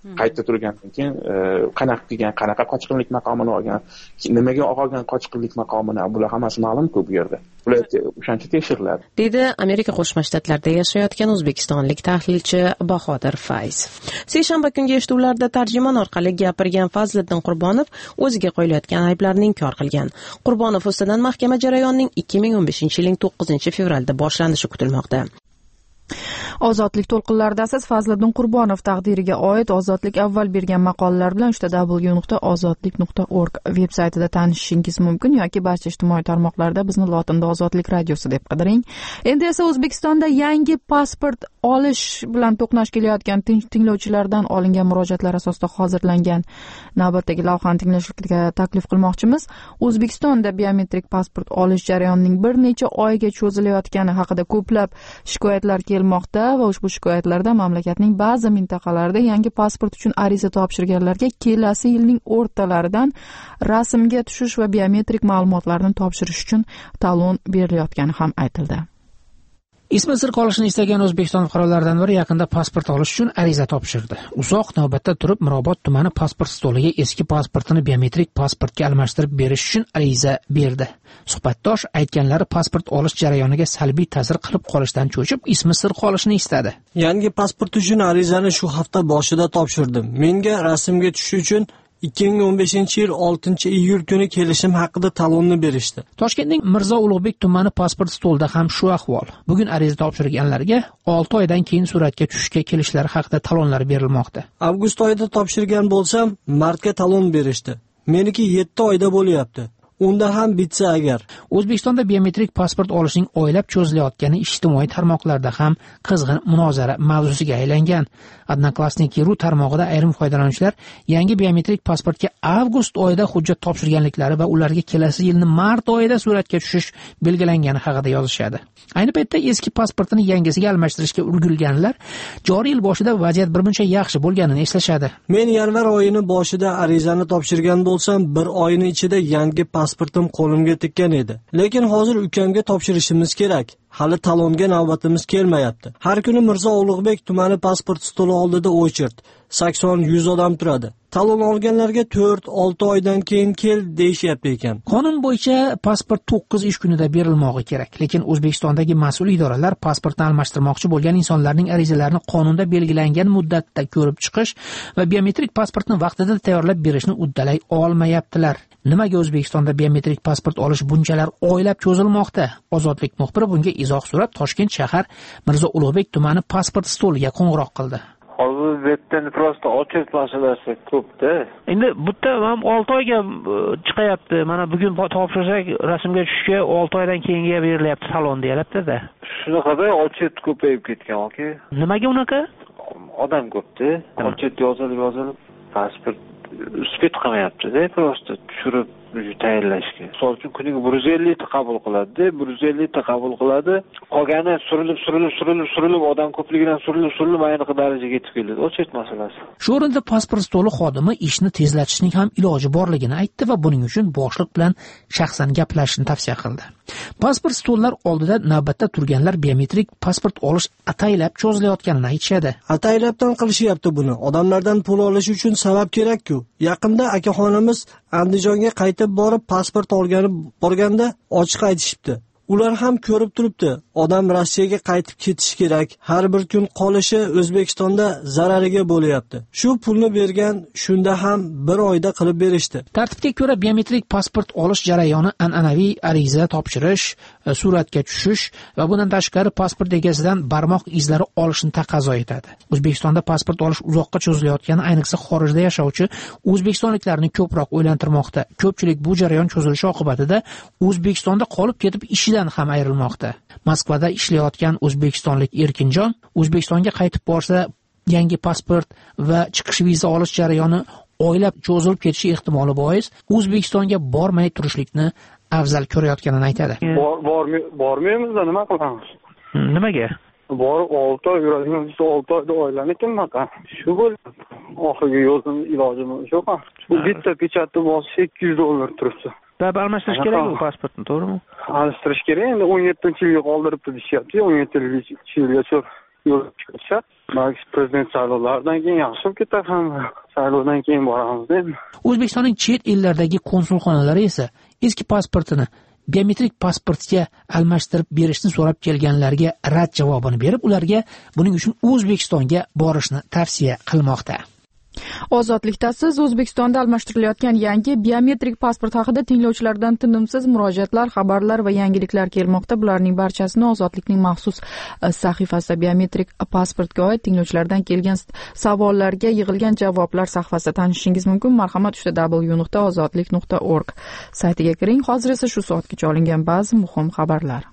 qayta turgandan keyin qanaqa qilgan, qanaqa qochqinlik maqomini olgan, nimaga olgan qochqinlik maqomini, bular hammasi ma'lum-ku bu yerda. Bular o'shancha tekshiriladi. Deydi Amerika Qo'shma Shtatlarida yashayotgan o'zbekistonlik tahlilchi Bahodir Fayz. Seshanba kungi eshituvlarda tarjimon orqali gapirgan Fazliddin Qurbonov o'ziga qo'yilayotgan ayblarni inkor qilgan. Qurbonov ustidan mahkama jarayonining 2015-yilning 9-fevralda boshlanishi kutilmoqda. Ozodlik to'lqinlarida siz Fazliddin Qurbonov taqdiriga oid Ozodlik avval bergan maqolalar bilan www.ozodlik.org veb saytida tanishishingiz mumkin yoki barcha ijtimoiy tarmoqlarda bizni lotinda Ozodlik radiosi deb qidiring. Endi esa O'zbekistonda yangi pasport olish bilan to'qnash kelayotgan tinglovchilardan olingan murojaatlar asosida hozirlangan navbatdagi lavhani tinglashga taklif qilmoqchimiz. O'zbekistonda biometrik pasport olish jarayonining bir necha oyga cho'zilayotgani haqida ko'plab shikoyatlar kelmoqda va ushbu shikoyatlarda mamlakatning ba'zi mintaqalarida yangi pasport uchun ariza topshirganlarga kelasi yilning o'rtalaridan rasmga tushish va biometrik ma'lumotlarni topshirish uchun talon berilayotgani ham aytildi. Ismi sir qolishini istagan O'zbekiston fuqarolaridan biri yaqinda pasport olish uchun ariza topshirdi. Uzoq navbatda turib Mirobod tumani pasport stoliga eski pasportini biometrik pasportga almashtirib berish uchun ariza berdi. Suhbatdosh aytganlari pasport olish jarayoniga salbiy ta'sir qilib qolishdan cho'chib, ismi sir qolishini istadi. Yangi pasport uchun arizani shu hafta boshida topshirdim. Menga rasmga tushish uchun 2015-yil 6-iyul kuni kelishim haqida talonni berishdi. Toshkentning Mirzo Ulug'bek tumani pasport stolida ham shu ahvol. Bugun ariza topshirganlarga 6 oydan keyin suratga tushishga kelishlari haqida talonlar berilmoqda. Avgust oyida topshirgan bo'lsam, martga talon berishdi. Meniki 7 oyda bo'lyapti. Unda ham bitsa agar. O'zbekistonda biometrik pasport olishning oylab cho'zilayotgani ijtimoiy tarmoqlarda ham qizg'in munozara mavzusiga aylangan. Odnoklassniki.ru tarmog'ida ayrim foydalanuvchilar yangi biometrik pasportga avgust oyida hujjat topshirganliklari va ularga kelasi yilning mart oyida suratga tushish belgilangani haqida yozishadi. Ayni paytda eski pasportini yangisiga almashtirishga ulgurganlar joriy yil boshida vaziyat birmuncha yaxshi bo'lganini eslashadi. Men yanvar oyining boshida arizani topshirgan bo'lsam, bir oyning ichida yangi pasportim qo'limga tekkan edi. Lekin hozir ukamga topshirishimiz kerak. Hali talonga navbatimiz kelmayapti. Har kuni Mirzo Ulug'bek tumani pasport stoli oldida o'chirt. 80-100 odam turadi. Talon olganlarga 4-6 oydan keyin kel deyishyapti ekan. Qonun bo'yicha pasport 9 ish kunida berilmog'i kerak, lekin O'zbekistondagi mas'ul idoralar pasportni almashtirmoqchi bo'lgan insonlarning arizalarini qonunda belgilangan muddatda ko'rib chiqish va biometrik pasportni vaqtida tayyorlab berishni uddalay olmayaptilar. Nimaga O'zbekistonda biometrik pasport olish bunchalar oylab cho'zilmoqda? Ozodlik muxbiri bunga izoh so'rab Toshkent shahar Mirzo Ulug'bek tumani pasport stoliga qo'ng'iroq qildi. Hozir betdan prosta ochib masalasi ko'pda. Endi bitta ham 6 oyga chiqayapti. Mana bugun topshirsak rasmga tushishga 6 oydan keyinga berilyapti talon deyapti-da. Shunaqada ochib ko'payib ketgan yoki. Nimaga unaqa? Odam ko'pda. Ochib yozilib pasport uspet qilmayapti-da, prosta tushirib tayyorlashga. Misol uchun kuniga 150 ta qabul qiladi, 150 ta qabul qiladi. Qolgani surilib odam ko'pligidan surilib ayniqsa darajaga yetib keladi. O'chet masalasi. Shu o'rinda pasport stoli xodimi ishni tezlatishning ham iloji borligini aytdi va buning uchun boshliq bilan shaxsan gaplashishni tavsiya qildi. Pasport stollar oldida navbatda turganlar biometrik pasport olish ataylab cho'zilayotganini aytishadi. Ataylabdan qilishyapti buni. Odamlardan pul olish uchun sabab kerak-ku. Yaqinda akaxonamiz Andijonga qaytib borib pasport borganda ochiq aytishibdi. Ular ham ko'rib turibdi. Odam Rossiyaga qaytib ketish kerak. Har bir kun qolishi O'zbekistonda zarariga bo'lyapti. Shu pulni bergan, shunda ham bir oyda qilib berishdi. Tartibga ko'ra biometrik pasport olish jarayoni an'anaviy ariza topshirish, suratga tushish va bundan tashqari pasport egasidan barmoq izlari olishni taqozo etadi. O'zbekistonda pasport olish uzoqqa cho'zilayotgani ayniqsa xorijda yashovchi o'zbekistonliklarni ko'proq o'ylantirmoqda. Ko'pchilik bu jarayon cho'zilishi oqibatida O'zbekistonda qolib ketib ishidan ham ayrilmoqda. Moskvada ishlayotgan o'zbekistonlik Erkinjon O'zbekistonga qaytib borsa, yangi pasport va chiqish viza olish jarayoni oylab cho'zilib ketishi ehtimoli bois O'zbekistonga bormay turishlikni afzal ko'rayotganini aytadi. Bormaymiz-da, nima qilamiz? Nimaga? Borib 6 oy yuradigan, 6 oyda oylanikinmaqa. Shu bo'ldi. Oxirgi yo'lning ilojimiz yo'q. Bu bitta pechatni bosish $800 turibdi. Almashtirish kerak bu pasportni, to'g'rimi? Almashtirish kerak. Endi 17-yilga qoldiribdi deyapti. 17-yilgacha yo'l chiqishsa, balki prezident saylovlaridan keyin yaxshi bo'lib ketar hamma. Saylovdan keyin boramiz endi. O'zbekistonning chet ellardagi konsulxonalari esa eski pasportini biometrik pasportga almashtirib berishni so'rab kelganlarga rad javobini berib, ularga buning uchun O'zbekistonga borishni tavsiya qilmoqda. Ozodlikda siz O'zbekistonda almashtirilayotgan yangi biometrik pasport haqida tinglovchilardan tinimsiz murojaatlar, xabarlar va yangiliklar kelmoqda. Bularning barchasini Ozodlikning maxsus sahifasida biometrik pasportga oid tinglovchilardan kelgan savollarga yig'ilgan javoblar sahifasida tanishishingiz mumkin. Marhamat, ozodlik.org saytiga kiring. Hozir esa shu soatgacha olingan ba'zi muhim xabarlar.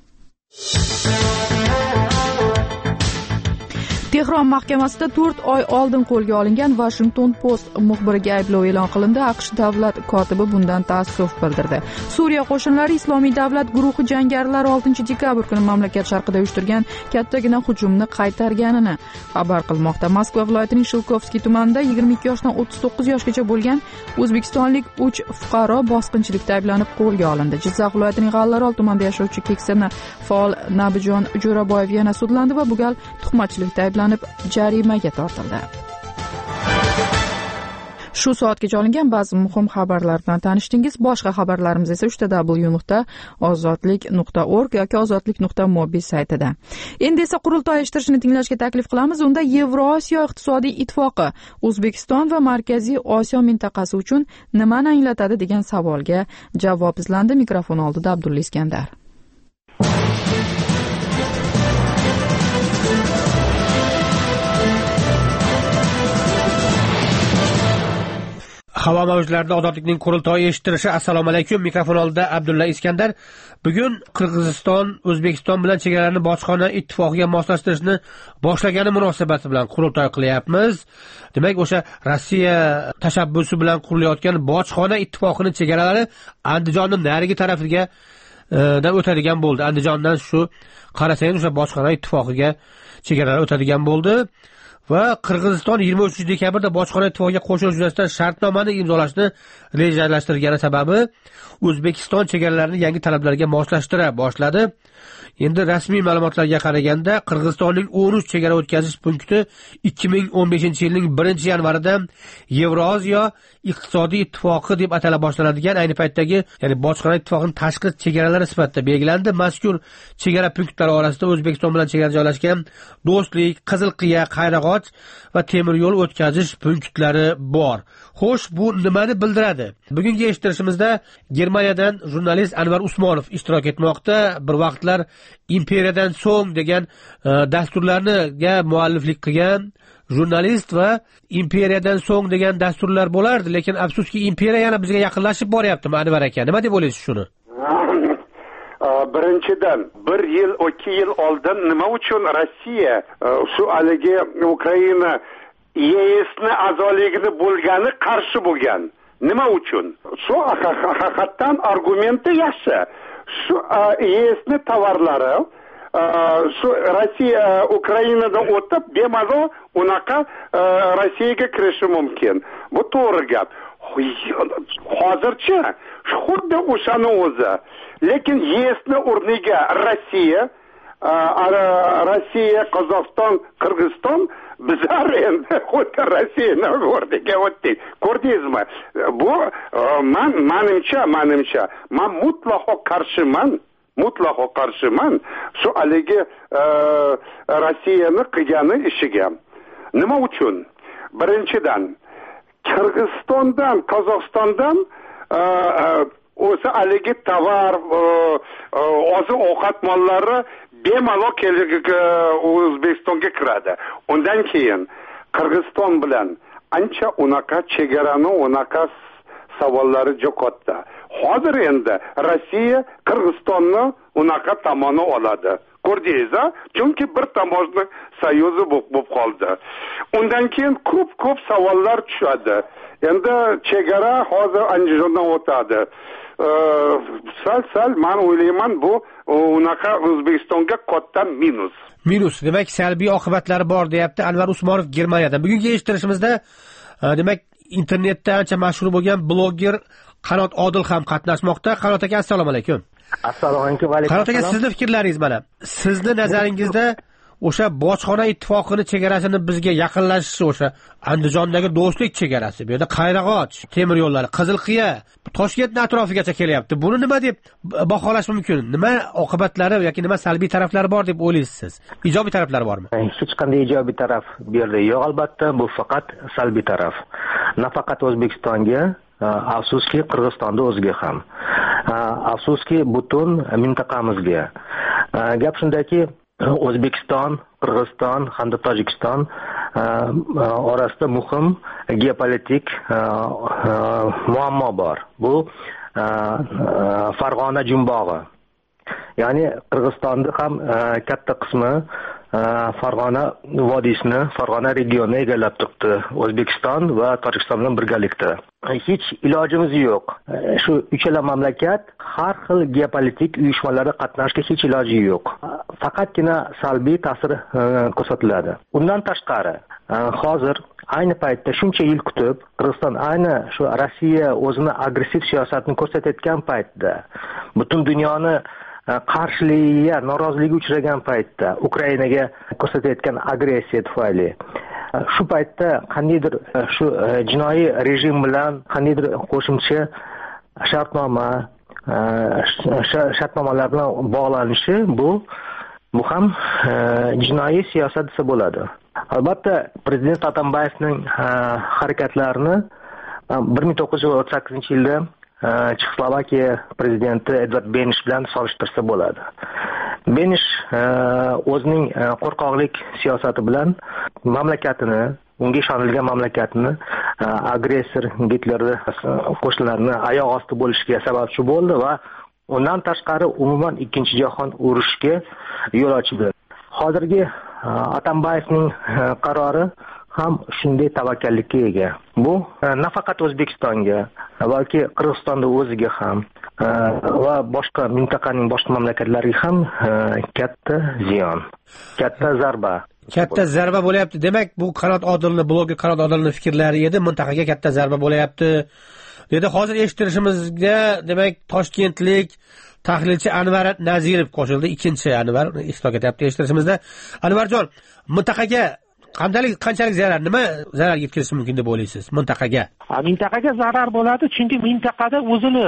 Tehron mahkamasida 4 oy oldin qo'lga olingan Washington Post muxbiriga ayblov e'lon qilindi. AQSh davlat kotibi bundan taassuf bildirdi. Suriya qo'shinlari Islomiy davlat guruhi jangarilari 6-dekabr kuni mamlakat sharqida uyushtirgan kattagina hujumni qaytarganini xabar qilmoqda. Moskva viloyatining Shilkovskiy tumanida 22 yoshdan 39 yoshgacha bo'lgan o'zbekistonlik 3 fuqaro bosqinchilikda ayblanib qo'lga olindi. Jizzax viloyatining G'allaorol tumanida yashovchi keksa faol Nabijon Jo'raboyev yana sudlandi va bu gal tuhmatchilikda jarimaga tortildi. Shu soatgacha olingan ba'zi muhim xabarlar bilan tanishdingiz. Boshqa xabarlarimiz esa www.ozodlik.org yoki ozodlik.mobi saytida. Endi esa qurultoy eshittirishni tinglashga taklif qilamiz. Unda Yevrosiyo iqtisodiy ittifoqi O'zbekiston va Markaziy Osiyo mintaqasi uchun nimani anglatadi degan savolga javob izlandi. Mikrofon oldida Abdulla Iskandar. Havo mavjlarida Ozodlikning qurultoyi eshittirishi. Assalomu alaykum. Mikrofon oldida Abdulla Iskandar. Bugun Qirg'iziston O'zbekiston bilan chegaralarni bojxona ittifoqiga moslashtirishni boshlagani munosabati bilan qurultoy qilyapmiz. Demak, o'sha Rossiya tashabbusi bilan qurilayotgan bojxona ittifoqining chegaralari Andijonning narigi tarafiga dan o'tadigan bo'ldi. Andijondan shu qarasangiz o'sha bojxona ittifoqiga chegaralar o'tadigan bo'ldi. Va Qirg'iziston 23-dekabrda bojxona ittifoqiga qo'shilish yuzasidan shartnomani imzolashni rejalashtirgani sababi O'zbekiston chegaralarini yangi talablarga moslashtira boshladi. Endi rasmiy ma'lumotlarga qaraganda Qirg'izistonning 13 chegara o'tkazish punkti 2015-yilning 1-yanvarida Yevrosiyo iqtisodiy ittifoqi deb atala boshlanadigan ayni paytdagi, ya'ni bojxona ittifoqining tashqi chegaralari sifatida belgilandi. Mazkur chegara punktlari orasida O'zbekiston bilan chegara joylashgan Do'stlik, Qizilqiya, Qayrag'och va temir yo'l o'tkazish punktlari bor. Xo'sh, bu nimani bildiradi? Bugungi eshittirishimizda Germaniyadan jurnalist Anvar Usmonov ishtirok etmoqda. Bir vaqtlar Imperiyadan so'ng degan dasturlarga mualliflik qilgan jurnalist va Imperiyadan so'ng degan dasturlar bo'lardi, lekin afsuski Imperiya yana bizga yaqinlashib boryapti. Anvar aka, nima deb o'ylaysiz shuni? Birinchidan 1 yil, 2 yil oldin nima uchun Rossiya shu haligi Ukraina ESni a'zoligini bo'lgani qarshi bo'lgan? Nima uchun? Shu haqiqatan argumenti yaxshi. Shu ESni tovarlari shu Rossiya Ukrainadan o'tib bemalol unaqa Rossiyaga kirishi mumkin. Bu to'g'ri gap. Hozircha xuddi o'shani o'zi. Lekin ESni o'rniga Rossiya, Qozog'iston, Qirg'iziston bizlar endi xuddi Rossiyani o'rniga o'tdik. Ko'rdingizmi? Bu menimcha, men mutlaqo qarshiman shu haligi Rossiyani qilgani ishiga. Nima uchun? Birinchidan Qirg'izistondan, Qozog'istondan o'sha haligi tovar, oziq-ovqat mollari bemalol O'zbekistonga kiradi. Undan keyin Qirg'iziston bilan ancha unaqa chegarani unaqa savollari jo'qotdi. Hozir endi Rossiya Qirg'izistonni unaqa tomoni oladi. Ko'rdingiz-a? Chunki bir tomonni soyuzi bo'lib qoldi. Undan keyin ko'p savollar tushadi. Endi chegara hozir Andijondan o'tadi. Sal men o'ylayman bu unaqa O'zbekistonga katta minus. Demak, salbiy oqibatlari bor deyapti Anvar Usmonov Germaniyadan. Bugungi eshittirishimizda demak internetda ancha mashhur bo'lgan bloger Qanot Odil ham qatnashmoqda. Qanot aka, assalomu alaykum. Assalomu alaykum. Qanot aka, sizning fikrlaringiz mana. Sizni nazaringizda o'sha bojxona ittifoqini chegarasini bizga yaqinlashishi, o'sha Andijondagi do'stlik chegarasi, bu yerda Qayrag'och temir yo'llari, Qizilqiya, Toshkentning atrofigacha kelyapti. Buni nima deb baholash mumkin? Nima oqibatlari yoki nima salbiy taraflari bor deb o'ylaysiz siz? Ijobiy taraflari bormi? Hech qanday ijobiy taraf bu yerda yo'q, albatta, bu faqat salbiy taraf. Nafaqat O'zbekistonga, afsuski Qirg'izistonda o'ziga ham. Afsuski butun mintaqamizga. Gap shundaki, O'zbekiston, Qirg'iziston hamda Tojikiston orasida muhim geopolitik muammo bor. Bu Farg'ona jumbog'i. Ya'ni Qirg'izistonda ham katta qismi Farg'ona vodiysini, Farg'ona regionini egallab turibdi. O'zbekiston va Tojikiston bilan birgalikda. Hech ilojimiz yo'q. Shu uchala mamlakat har xil geopolitik uyushmalarda qatnashishga hech iloji yo'q. Faqatgina salbiy ta'sir ko'rsatiladi. Undan tashqari, hozir ayni paytda shuncha yil kutib, Qirg'iziston ayni shu Rossiya o'zini agressiv siyosatini ko'rsatayotgan paytda, butun dunyoni qarshiligiga, noroziligiga uchragan paytda, Ukrainaga ko'rsatayotgan agressiya tufayli shu paytda qandaydir shu jinoiy rejim bilan qandaydir qo'shimcha shartnomalar bilan bog'lanishi bu ham jinoiy siyosat desa bo'ladi. Albatta, prezident Atambayevning harakatlarini 1938-yilda Chexoslovakiya prezidenti Edvard Benish bilan solishtirsa bo'ladi. Benish o'zining qo'rqoqlik siyosati bilan mamlakatini, unga ishonilgan mamlakatni agressor Gitler qo'shinlarini oyoq osti bo'lishiga sababchi bo'ldi va undan tashqari umuman Ikkinchi jahon urushiga yo'l ochdi. Hozirgi Atambayevning qarori ham shunday tavakkallikka ega. Bu nafaqat O'zbekistonga, balki Qirg'izistonda o'ziga ham va boshqa mintaqaning boshqa mamlakatlariga ham katta ziyon, katta zarba. Katta zarba bo'layapti. Demak, bu Qanot Odilni, bloger Qanot Odilni fikrlari edi, mintaqaga katta zarba bo'layapti. Dedi, hozir eshittirishimizga, demak, toshkentlik tahlilchi Anvar Nazirov qo'shildi, ikkinchi Anvar ishtirok etyapti eshittirishimizda. Anvarjon, mintaqaga qanchalik zarar, nima zarar yetkazishi mumkin deb o'ylaysiz mintaqaga? Mintaqaga zarar bo'ladi, chunki mintaqada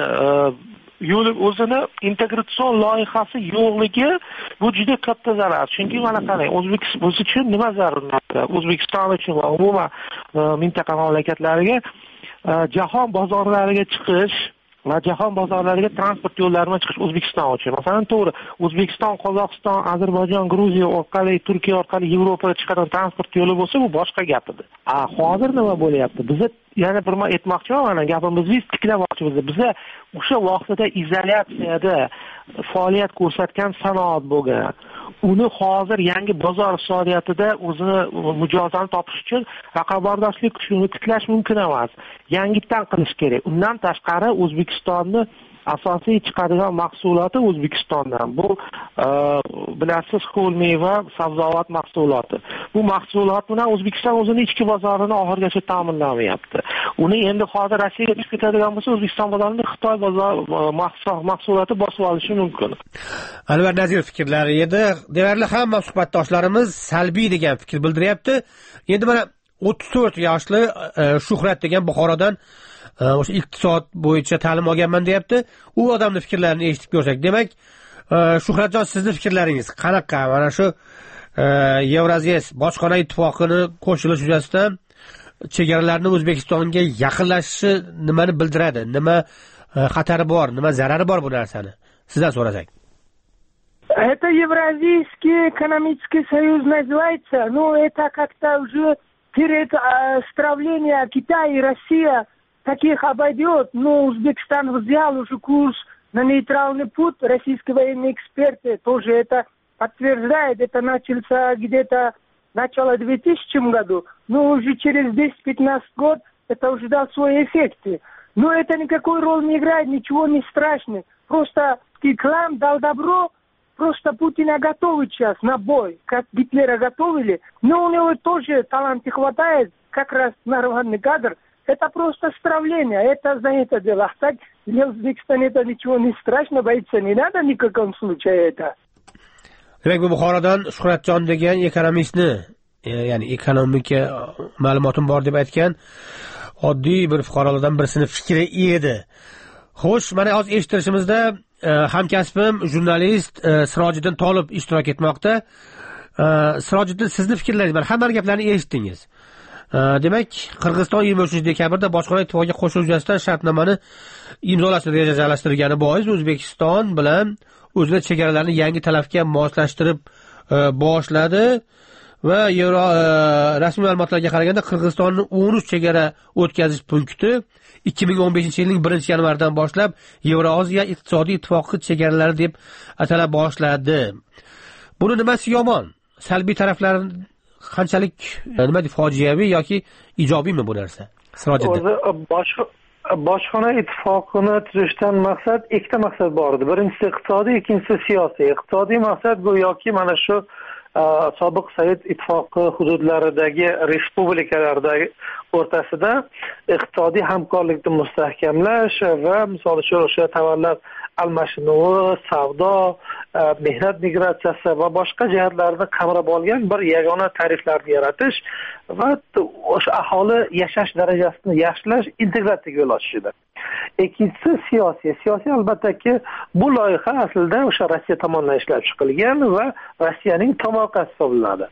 o'zini integratsion loyihasi yo'qligi bu juda katta zarar. Chunki mana qarang, O'zbekiston uchun nima zarar? O'zbekiston uchun va umuman mintaqa mamlakatlariga jahon bozorlariga chiqish va jahon bozorlariga transport yo'llari bilan chiqish O'zbekiston uchun. Masalan, to'g'ri, O'zbekiston, Qozog'iston, Ozarbayjon, Gruziya orqali, Turkiya orqali Yevropaga chiqadigan transport yo'li bo'lsa, bu boshqa gap edi. Hozir nima bo'lyapti? Biz yana bir marta aytmoqchiman, mana gapimizni tiklamoqchimiz. Biz o'sha vaqtida izolyatsiyada faoliyat ko'rsatgan sanoat bo'lgan. Uni hozir yangi bozor iqtisodiyotida o'zini mijozini topish uchun raqobatbardoshlik kuchini tiklash mumkin emas. Yangitdan qilish kerak. Undan tashqari O'zbekistonni asosiy chiqadigan mahsuloti O'zbekistondan. Bu bilasiz, ho'l meva, sabzavot mahsuloti. Bu mahsulot bilan O'zbekiston o'zining ichki bozorini oxirigacha ta'minlamayapti. Uni endi hozir Rossiyaga chiqib ketadigan bo'lsa, O'zbekiston bozorini Xitoy mahsuloti bosib olishi mumkin. Anvar Nazirov fikrlari edi. Deyarli hamma suhbatdoshlarimiz salbiy degan fikr bildiryapti. Endi mana 34 yoshli Shuhrat degan Buxorodan o'sha iqtisod bo'yicha ta'lim olganman deyapti. U odamning fikrlarini eshitib ko'rsak, demak, Shuhratjon, sizning fikrlaringiz qanaqa? Mana shu Yevroziya bojxona ittifoqini qo'shilish yuzasidan chegaralarni O'zbekistonga yaqinlashishi nimani bildiradi? Nima xatari bor, nima zarari bor bu narsani? Sizdan so'rasak. Это Евразийский экономический союз называется. Ну, это как-то уже перед стравлением Китая и Россия таких обойдет. Ну, Узбекистан взял уже курс на нейтральный путь. Российские военные эксперты тоже это подтверждают. Это начался где-то начало 2000 году. Но уже через 10-15 год это уже дал свои эффекты. Но это никакой роли не играет, ничего не страшно. Просто клан дал добро. Просто Путина готовит сейчас на бой, как Гитлера готовили. Но у него тоже таланта хватает, как раз нормальный кадр. Это просто стравление, это за это дело. А так, для Узбекистана это ничего не страшно, бояться не надо ни в каком случае это. Demak, bu Buxorodan Shuhratjon degan ekonomistni, ya'ni ekonomika ma'lumotim bor deb aytgan oddiy bir fuqarolardan birisini fikri edi. Xo'sh, mana hozir eshittirishimizda hamkasbim jurnalist Sirojiddin Tolib ishtirok etmoqda. Sirojiddin, sizni fikrlaringiz bor, hamma gaplarni eshitdingiz. Demak, Qirg'iziston 23-dekabrda bojxona ittifoqiga qo'shish yuzasidan shartnomani imzolashni rejalashtirgani bois O'zbekiston bilan o'zbek chegaralarini yangi talabga moslashtirib boshladi va rasmiy ma'lumotlarga qaraganda Qirg'izistonning 13 chegara o'tkazish punkti 2015-yilning 1-yanvaridan boshlab Yevroosiyo iqtisodiy ittifoqi chegaralari deb atala boshladi. Buni nimasi yomon? Salbiy taraflari qanchalik fojiaviy yoki ijobiymi bu narsa? Sirojiddin. Bojxona ittifoqini tuzishdan maqsad, ikkita maqsad bor edi. Birinchisi iqtisodiy, ikkinchisi siyosiy. Iqtisodiy maqsad go'yoki mana shu sobiq Sovet ittifoqi hududlaridagi respublikalardagi o'rtasida iqtisodiy hamkorlikni mustahkamlash va misol uchun o'sha tovarlar almashinuvi, savdo, mehnat migratsiyasi va boshqa jihatlarni qamrab olgan bir yagona tariflarni yaratish va o'sha aholi yashash darajasini yaxshilash, integratsiyaga yo'l ochish edi. Ikkinchisi siyosiy. Siyosiy albattaki bu loyiha aslida o'sha Rossiya tomonidan ishlab chiqilgan va Rossiyaning tomorqasi hisoblanadi.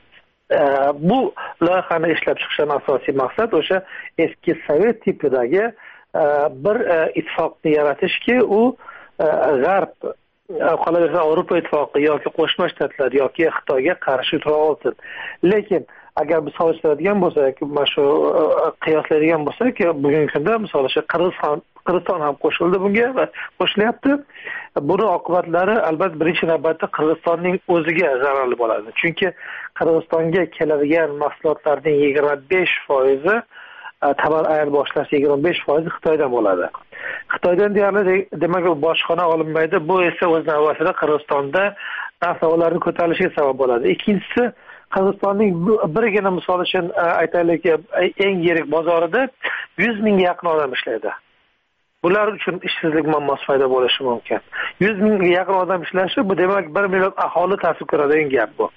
Bu loyihani ishlab chiqishdan asosiy maqsad o'sha eski Sovet tipidagi bir ittifoqni yaratishki, u G'arb, qolaversa Yevropa ittifoqi yoki Qo'shma Shtatlar yoki Xitoyga qarshi tura olsin. Lekin agar biz solishtiradigan bo'lsak, mana shu qiyoslaydigan bo'lsak, bugungi kunda misol uchun Qirg'iziston ham qo'shildi bunga va qo'shilyapti. Buni oqibatlari albatta birinchi navbatda Qirg'izistonning o'ziga zararli bo'ladi. Chunki Qirg'izistonga keladigan mahsulotlarning 25% tovar ayirboshlash 25% Xitoydan bo'ladi. Xitoydan deyarli demak bojxona olinmaydi. Bu esa o'z navbatida Qirg'izistonda narx-navolarning ko'tarilishiga sabab bo'ladi. Ikkinchisi, Qirg'izistonning birgina misol uchun aytaylik, eng yirik bozorida 100 mingga yaqin odam ishlaydi. Bular uchun ishsizlik muammosi paydo bo'lishi mumkin. 100 mingga yaqin odam ishlashi, bu demak 1 million aholi ta'sir ko'radigan gap bu.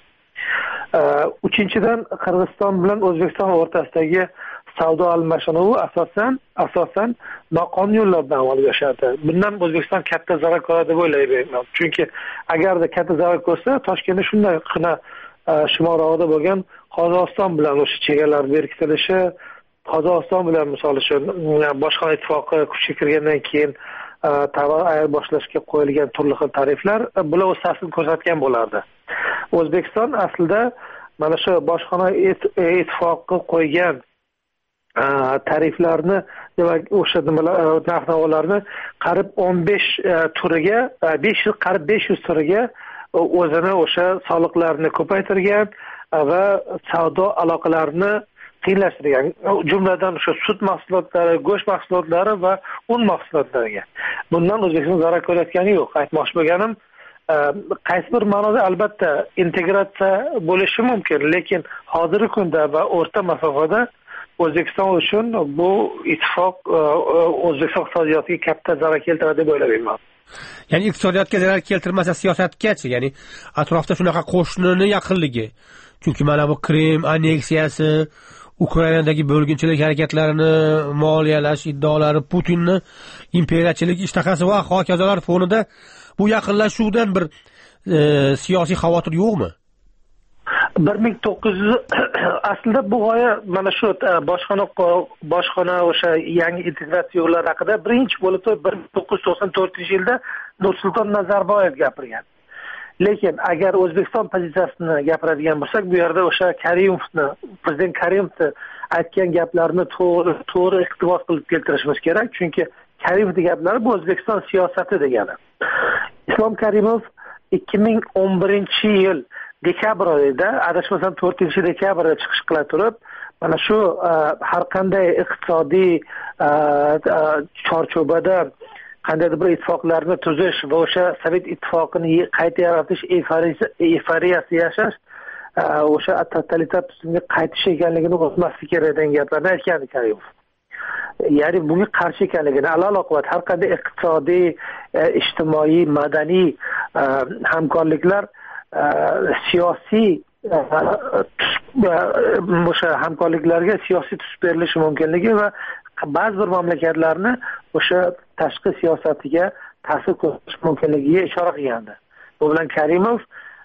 Uchinchidan, Qirg'iziston bilan O'zbekiston o'rtasidagi savdo almashinuvi asosan noqonuniy yo'llardan amalga oshadi. Bundan O'zbekiston katta zarar ko'radi deb o'ylayman. Chunki agarda katta zarar ko'rsa, Toshkentda shunday qina shimolroqda bo'lgan Qozog'iston bilan o'sha chegaralar berkitilishi, Qozog'iston bilan misol uchun bojxona ittifoqi kuchga kirgandan keyin tovar ayirboshlashga qo'yilgan turli xil tariflar bular o'z ta'sirini ko'rsatgan bo'lardi. O'zbekiston aslida mana shu bojxona ittifoqi qo'ygan tariflarni, demak o'sha narx-navolarni qarib 15 turiga, 500 turiga o'zini o'sha soliqlarni ko'paytirgan va savdo aloqalarini qiyinlashtirgan. Jumladan o'sha sut mahsulotlari, go'sht mahsulotlari va un mahsulotlariga. Bundan O'zbekiston zarar ko'rayotgani yo'q. Aytmoqchi bo'lganim, qaysi bir ma'noda albatta integratsiya bo'lishi mumkin, lekin hozirgi kunda va o'rta masofada O'zbekiston uchun bu ittifoq O'zbekiston iqtisodiyotiga katta zarar keltiradi deb o'ylayman. Ya'ni iqtisodiyotga zarar keltirmasa siyosatgachi, ya'ni atrofda shunaqa qo'shnini yaqinligi. Chunki mana bu Krim anneksiyasi, Ukrainadagi bo'lginchilik harakatlarini moliyalash iddaolari, Putinni imperiyachilik ishtahasi va hokazolar fonida bu yaqinlashuvdan bir siyosiy xavotir yo'qmi? 1900 aslida bu g'oya mana shu bojxona o'sha yangi integratsiya yo'llari haqida birinchi bo'lib 1994-yilda Nursulton Nazarboyev gapirgan. Lekin agar O'zbekiston pozitsiyasini gapiradigan bo'lsak, bu yerda o'sha prezident Karimovni aytgan gaplarni to'g'ri iqtibos qilib keltirishimiz kerak, chunki Karimovning gaplari bu O'zbekiston siyosati degani. Islom Karimov 2011-yil dekabr oyida, adashmasam 4-dekabrda chiqish qila turib, mana shu har qanday iqtisodiy chorchobada qandaydir bir ittifoqlarni tuzish va o'sha Sovet ittifoqini qayta yaratish eyforiyasi yashash o'sha totalitar tuzumga qaytish ekanligini unutmaslik kerak degan gaplarni aytgan Karimov. Ya'ni bunga qarshi ekanligini, alaloqibat har qanday iqtisodiy, ijtimoiy, madaniy hamkorliklar siyosiy o'sha hamkorliklarga siyosiy tus berilishi mumkinligi va ba'zi bir mamlakatlarni o'sha tashqi siyosatiga ta'sir ko'rsatish mumkinligiga ishora qilgandi. Bu bilan Karimov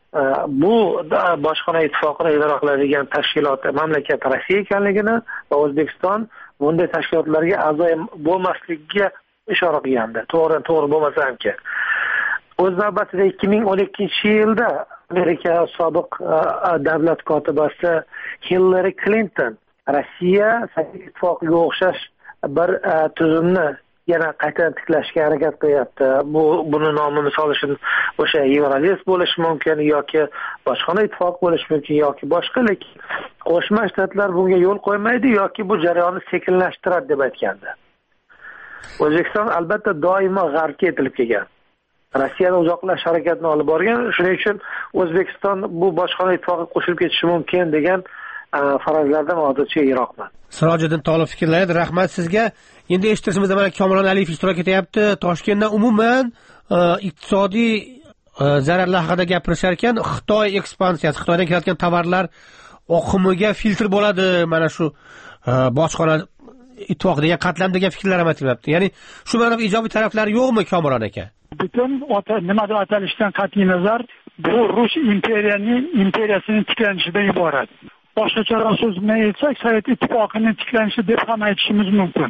bu bojxona ittifoqini idora qiladigan tashkilot mamlakat Rossiya ekanligini va O'zbekiston bunday tashkilotlarga a'zo bo'lmasligiga ishora qilgandi. To'g'ri bo'lmasa ham ki. O'z navbatida 2012-yilda Amerika sobiq davlat kotibasi Hillary Clinton Rossiya Sovet ittifoqiga o'xshash bir tuzumni yana qaytadan tiklashga harakat qilyapti. Buni nomi misol uchun o'sha Yevrolis bo'lishi mumkin yoki bojxona ittifoqi bo'lishi mumkin yoki boshqa, lekin Qo'shma Shtatlar bunga yo'l qo'ymaydi yoki bu jarayonni sekinlashtiradi deb aytgandi. O'zbekiston albatta doimo g'arbga etilib kelgan. Rossiyadan uzoqlash harakatini olib borgan. Shuning uchun O'zbekiston bu bojxona ittifoqiga qo'shilib ketishi mumkin degan farazlardan odatcha yiroqman. Sirojiddin Tolib fikrlaydi. Rahmat sizga. Endi eshitishimizda mana Komron Aliyev ishtirok etyapti. Toshkentda umuman iqtisodiy zararlar haqida gapirishar ekan, Xitoy ekspansiyasi, Xitoydan kelayotgan tovarlar oqimiga filtr bo'ladi. Mana shu bojxona ittifoqi degan qatlam degan fikrlar ham aytilyapti. Ya'ni shu ma'noda ijobiy taraflari yo'qmi Komron aka? Butun nima deb atalishidan qat'iy nazar, bu Rus imperiyasining tiklanishidan iborat. Boshqacharoq so'z bilan aytsak, Sovet ittifoqining tiklanishi deb ham aytishimiz mumkin.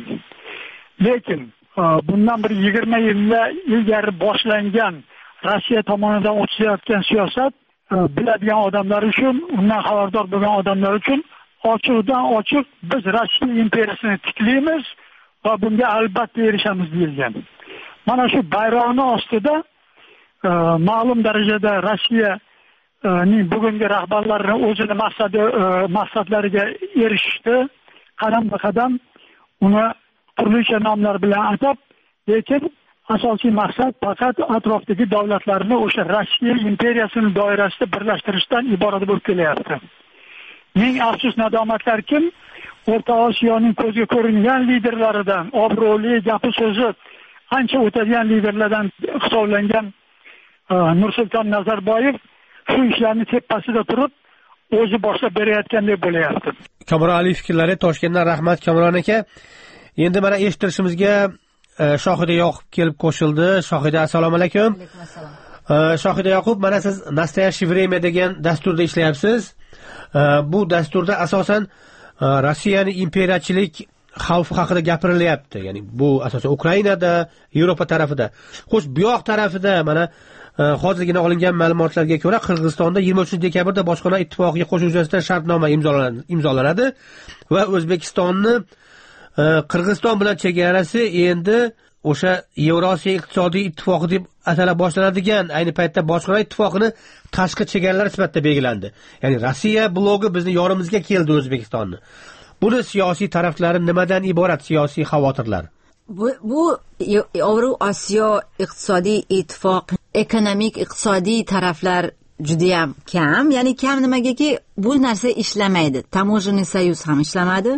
Lekin bundan bir 20 yilda ilgari boshlangan Rossiya tomonidan o'tayotgan siyosat biladigan odamlar uchun, undan xabardor bo'lgan odamlar uchun ochiqdan ochiq biz Rossiya imperiyasini tiklaymiz va bunga albatta erishamiz deyilgan. Mana shu bayroqni ostida ma'lum darajada Rossiyaning bugungi rahbarlari o'zini maqsadlariga erishishdi. Qadam-qadam uni turlicha nomlar bilan atab, lekin asosiy maqsad faqat atrofdagi davlatlarni o'sha Rossiya imperiyasining doirasida birlashtirishdan iborat bo'lib kelyapti. Ming afsus nadomatlar kim? O'rta Osiyoning ko'zga ko'ringan liderlaridan, obro'li gapi so'zi ancha o'tadigan liderlardan hisoblangan Nursulton Nazarboyev shu ishlarni tepasida turib o'zi boshlab berayotgandek bo'layapti. Komron Aliyev fikrlari. Toshkentdan rahmat Komron aka. Endi mana eshittirishimizga Shohida Yoqub kelib qo'shildi. Shohida, assalomu alaykum. Alaykum assalom. Shohida Yoqub, mana siz Nastoyachiy время degan dasturda ishlayapsiz. Bu dasturda asosan Rossiyaning imperiyachilik xavfi haqida gapirilyapti. Ya'ni bu asosan Ukrainada, Yevropa tarafida. Xo'sh, bu yoq tarafida mana hozirgina olingan ma'lumotlarga ko'ra Qirg'izistonda 23-dekabrda bojxona ittifoqiga qo'shish yuzasidan shartnoma imzolanadi va O'zbekistonni Qirg'iziston bilan chegarasi endi o'sha Yevrosiyo iqtisodiy ittifoqi deb atala boshlanadigan ayni paytda bojxona ittifoqining tashqi chegaralari sifatida belgilandi. Ya'ni Rossiya blogi bizni yonimizga keldi O'zbekistonni. Buni siyosiy taraflari nimadan iborat, siyosiy xavotirlar? Bu Yevrosiyo iqtisodiy ittifoq ekonomik iqtisodiy taraflar juda ham kam. Ya'ni kam nimagaki bu narsa ishlamaydi. Tamojenniy soyuz ham ishlamadi.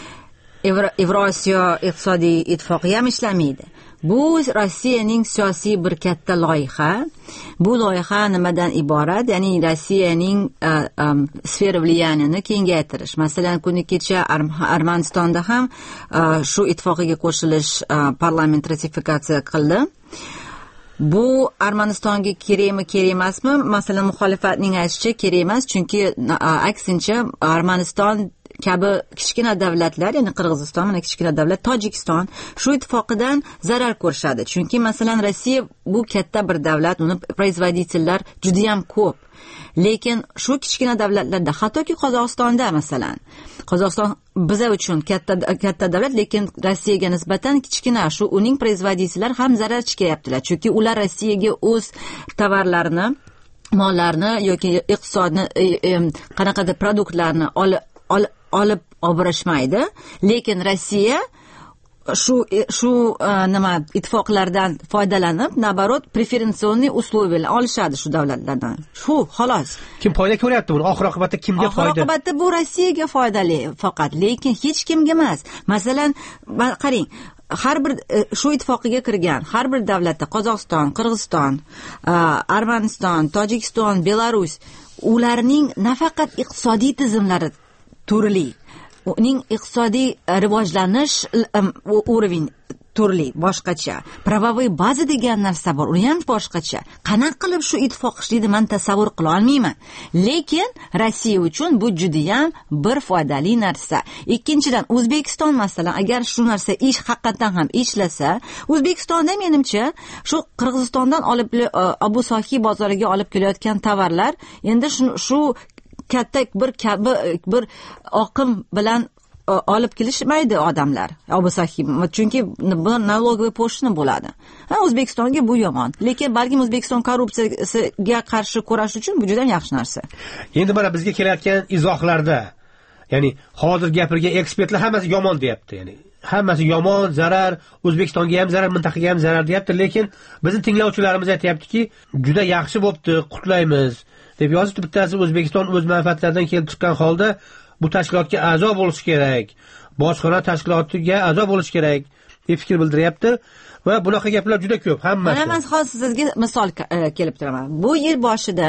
Yevrosiyo iqtisodiy ittifoqi ham ishlamaydi. Bu Rossiyaning siyosiy bir katta loyiha. Bu loyiha nimadan iborat? Ya'ni Rossiyaning sfera влиянияni kengaytirish. Masalan, kuni kecha Armanistonda ham shu ittifoqiga qo'shilish parlament ratifikatsiya qildi. Bu Armanistonga kerakmi, kerak emasmi? Masalan, muxolifatning aytishicha kerak emas, chunki aksincha Armaniston kabi kichkina davlatlar, ya'ni Qirg'iziston, mana kichkina davlat, Tojikiston shu ittifoqidan zarar ko'rishadi. Chunki masalan Rossiya bu katta bir davlat, uni производительlar juda ham ko'p. Lekin shu kichkina davlatlarda, hattoki Qozog'istonda masalan, Qozog'iston biza uchun katta davlat, lekin Rossiyaga nisbatan kichkina, shu uning производительlar ham zarar chekayaptilar. Chunki ular Rossiyaga o'z tovarlarini, mollarni yoki iqtisodni qanaqadir produktlarni olib borishmaydi. Lekin Rossiya shu nima ittifoqlardan foydalanib, nabarot preferensioniy условия olishadi shu davlatlardan. Shu xolos. Kim foyda ko'ryapti buni? Oxir oqibatda kimga foyda? Oxir oqibatda bu Rossiyaga foydali faqat, lekin hech kimga emas. Masalan, qarang, har bir shu ittifoqiga kirgan har bir davlatda Qozog'iston, Qirg'iziston, Armaniston, Tojikiston, Belarus ularning nafaqat iqtisodiy tizimlari turli, uning iqtisodiy rivojlanish уровень turli, boshqacha. Правовой baza degan narsa bor, uni ham boshqacha. Qanaqa qilib shu ittifoq ishlaydi, men tasavvur qila olmayman. Lekin Rossiya uchun bu juda ham bir foydali narsa. Ikkinchidan, O'zbekiston masalan, agar shu narsa haqiqatan ham ishlasa, O'zbekistonda menimcha shu Qirg'izistondan olib Abu Sohi bozoriga olib kelayotgan tovarlar endi shu katta bir oqim bilan olib kelishmaydi odamlar Abusaxim, chunki налоговый po'shini bo'ladi. O'zbekistonga bu yomon, lekin balkim O'zbekiston korrupsiyaga qarshi kurash uchun bu juda ham yaxshi narsa. Endi mana bizga kelayotgan izohlarda, ya'ni hozir gapirgan ekspertlar hammasi yomon deyapti, ya'ni hammasi yomon, zarar, O'zbekistonga ham zarar, mintaqaga ham zarar deyapti, lekin bizning tinglovchilarimiz aytayaptiki, juda yaxshi bo'pti, qutlaymiz deb yozibdi. Bittasi O'zbekiston o'z manfaatlaridan kelib chiqqan holda bu tashkilotga a'zo bo'lish kerak, bojxona tashkilotiga a'zo bo'lish kerak deb fikr bildiryapti va bunaqa gaplar juda ko'p, hammasi. Mana men hozir sizga misol kelib turaman. Bu yil boshida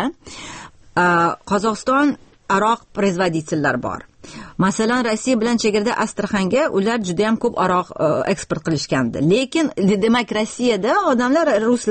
Qozog'iston aroq производительlar bor. Masalan, Rossiya bilan chegarada Astraxanga ular juda ham ko'p aroq eksport qilishgandi. Lekin demak Rossiyada odamlar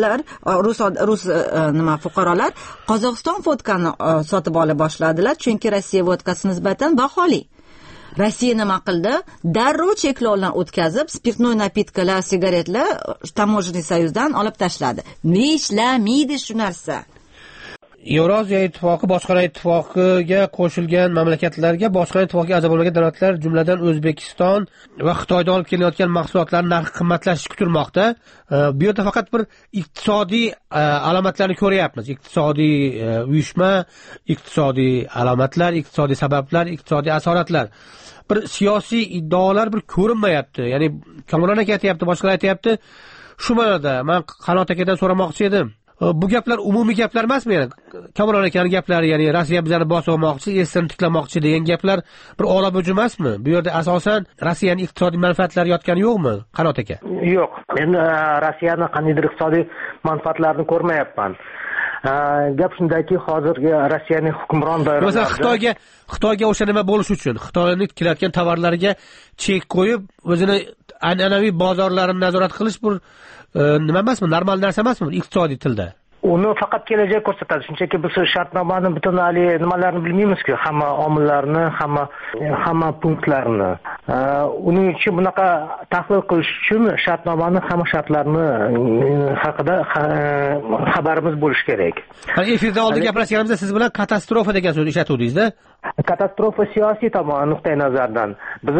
rus fuqarolar Qozog'iston vodkani sotib ola boshladilar, chunki Rossiya vodkasi nisbatan baholi. Rossiya nima qildi? Darrov cheklovlarni o'tkazib, spirtnoy napitkalar, sigaretlar Tamojenniy soyuzdan olib tashladi. Ishlamaydi shu narsa. Yevroziya ittifoqi bojxona ittifoqiga qo'shilgan mamlakatlarga bojxona ittifoqiga a'zo bo'lmagan davlatlar, jumladan O'zbekiston va Xitoydan olib kelayotgan mahsulotlarning narxi qimmatlashishi kutilmoqda. Bu yerda faqat bir iqtisodiy alomatlarni ko'ryapmiz. Iqtisodiy uyushma, iqtisodiy alomatlar, iqtisodiy sabablar, iqtisodiy asoratlar. Bir siyosiy iddaolar bir ko'rinmayapti. Ya'ni Kamron aka aytayapti, boshqalar aytayapti. Shu ma'noda men Qanot akadan so'ramoqchi edim. Bu gaplar umumiy gaplar emasmi? Yani Kamron akaning gaplari, ya'ni Rossiya bizlarni bosmoqchi, esini tiklamoqchi degan gaplar bir olabujum emasmi? Bu yerda asosan Rossiyaning iqtisodiy manfaatlari yotgani yo'qmi, Qanot aka? Yo'q. Men Rossiyaning qandaydir iqtisodiy manfaatlarini ko'rmayapman. Gap shundaki, hozirgi Rossiyaning hukmron doiralarida masalan Xitoyga o'sha nima bo'lish uchun Xitoyning kelayotgan tovarlariga chek qo'yib, o'zini an'anaviy bozorlarini nazorat qilish bir nima emasmi, normal narsa emasmi iqtisodiy tilda? Uni faqat kelajak ko'rsatadi. Shunchaki biz shartnomani butun nimalarni bilmaymiz-ku, hamma omillarni, hamma punktlarini. Uning uchun bunaqa tahlil qilish uchun shartnomani, hamma shartlarni haqida xabarimiz bo'lishi kerak. Hani efirda oldin gaplashganimizda siz bilan katastrofa degan so'zni ishlatuvdingiz-da? Katastrofa siyosiy tomon nuqtai nazardan. Biz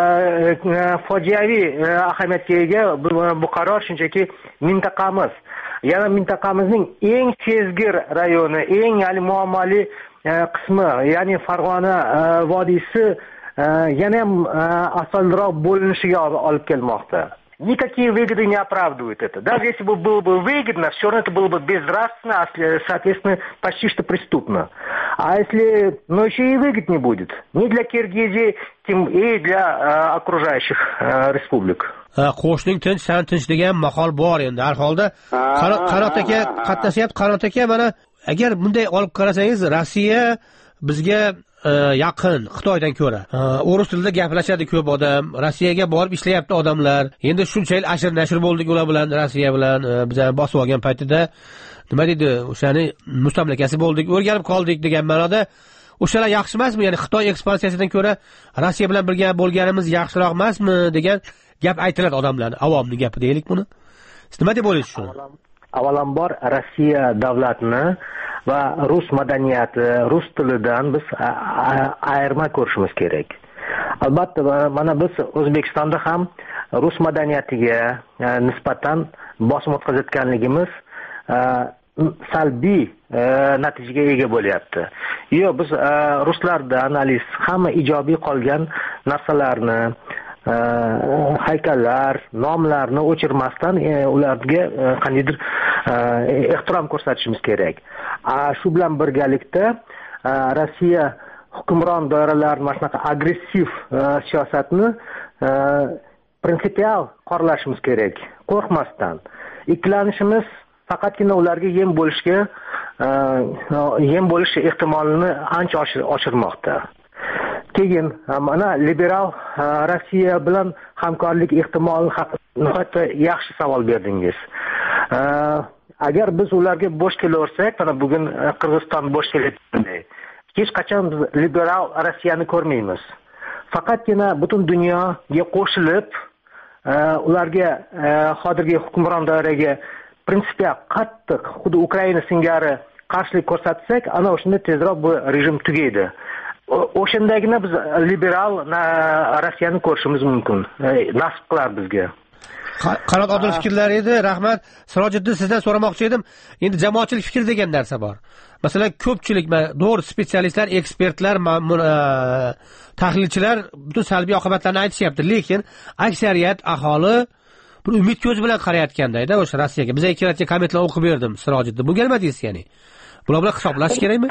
fojiaviy ahamiyatga ega bu qaror shunchaki mintaqamiz, yana mintaqamizning eng sezgir rayoni, eng muammoli qismi, ya'ni Farg'ona vodiysi yana ham asonroq bo'linishiga olib kelmoqda. Никакие выгоды не оправдывают это. Даже если бы было бы выгодно, все равно это было бы безнравственно, соответственно, почти что преступно. А если, еще и выгод не будет. Ни для Киргизии, тем и для окружающих республик. Qo'shning tinch, san tinch degan maqol bor endi. Har holda Qanot aka qatnashyapti. Qanot aka, mana agar bunday olib qarasangiz, Rossiya bizga yaqin Xitoydan ko'ra. O'rus tilida gaplashadi ko'p odam, Rossiyaga borib ishlayapti odamlar. Endi shunchalik ashir-nashir bo'ldik ular bilan, Rossiya bilan bizani bosib olgan paytida nima deydi, o'shani mustamlakasi bo'ldik, o'rganib qoldik degan ma'noda. O'shalar yaxshi emasmi? Ya'ni Xitoy ekspansiyasidan ko'ra Rossiya bilan birga bo'lganimiz yaxshiroq emasmi degan gap aytiladi odamlarning, avomning gapi deylik buni. Siz nima deb o'ylaysiz shuni? Avvalambor Rossiya davlatini va rus madaniyati, rus tilidan biz ayirma ko'rishimiz kerak. Albatta, mana biz O'zbekistonda ham rus madaniyatiga nisbatan bosim o'tkazayotganligimiz salbiy natijaga ega bo'lyapti. Yo'q, biz ruslarda analiz hamma ijobiy qolgan narsalarni, haykallar, nomlarni o'chirmasdan ularga qandaydir ehtirom ko'rsatishimiz kerak. Shu bilan birgalikda Rossiya hukmron doiralarining mana shunaqa agressiv siyosatni prinsipial qoralashimiz kerak, qo'rqmasdan. Ikkilanishimiz faqatgina ularga yem bo'lish ehtimolini ancha oshirmoqda. Keyin mana liberal Rossiya bilan hamkorlik ehtimoli haqida yaxshi savol berdingiz. Agar biz ularga bo'sh kelaversak, mana bugun Qirg'iziston bo'sh kelayotganda, hech qachon biz liberal Rossiyani ko'rmaymiz. Faqatgina butun dunyoga qo'shilib, ularga hozirgi hukmron doiraga prinsipial qattiq, xuddi Ukraina singari qarshilik ko'rsatsak, ana o'shanda tezroq bu rejim tugaydi. O'shandagina biz liberal Rossiyani ko'rishimiz mumkin. Nasib qilar bizga. Qanot odil fikrlar edi. Rahmat. Sirojiddin, sizdan so'ramoqchi edim. Endi jamoatchilik fikri degan narsa bor. Masalan, ko'pchilik, to'g'ri, spetsialistlar, ekspertlar, tahlilchilar butun salbiy oqibatlarni aytishyapti, lekin aksariyat aholi bir umid ko'zi bilan qarayotganda o'sha Rossiyaga. Biz ikkilatchi kommentlar o'qib berdim, Sirojiddin. Bunga nima deysiz, ya'ni? Bular bilan hisoblash kerakmi?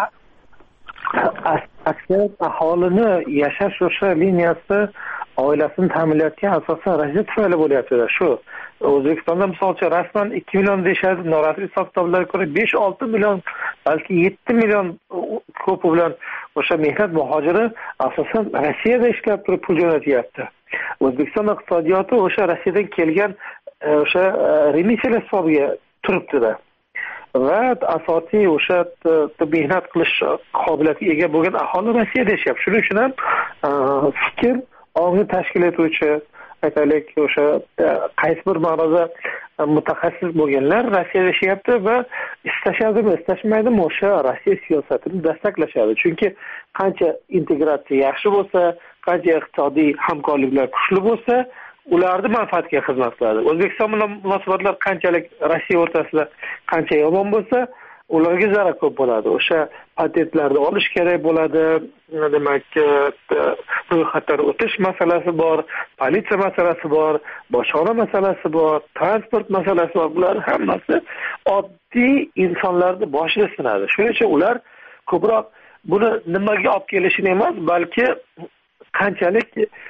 Aksariyat aholini yashash o'sha liniyasi oilasini ta'minlayotgan asosan Rossiya tufayli bo'lyapti. Shu O'zbekistonda misolcha rasman 2 million deyshadi, norasmiy hisob-kitoblarga ko'ra 5-6 million, balki 7 million ko'pi bilan o'sha mehnat muhojiri asosan Rossiyada ishlab turib pul jo'natyapti. O'zbekiston iqtisodiyoti o'sha Rossiyadan kelgan o'sha remisiyalar hisobiga turibdi-da. Va asosiy o'sha mehnat qilish qobiliyatiga ega bo'lgan aholi Rossiyada yashayapti. Shuning uchun ham fikr ongni tashkil etuvchi, aytaylik, o'sha qaysi bir ma'noda mutaxassis bo'lganlar Rossiyada yashayapti va istashadimi, istashmaydimi o'sha Rossiya siyosatini dastaklashadi. Chunki qancha integratsiya yaxshi bo'lsa, qancha iqtisodiy hamkorliklar kuchli bo'lsa, ularni manfaatiga xizmat qiladi. O'zbekiston bilan munosabatlar qanchalik Rossiya o'rtasida qancha yomon bo'lsa, ularga zarar ko'p bo'ladi. O'sha patentlarni olish kerak bo'ladi. Demak, ro'yxatdan o'tish masalasi bor, politsiya masalasi bor, bojxona masalasi bor, transport masalasi bor. Bular hammasi oddiy insonlarning boshida sinadi. Shuning uchun ular ko'proq buni nimaga olib kelishini emas, balki qanchalik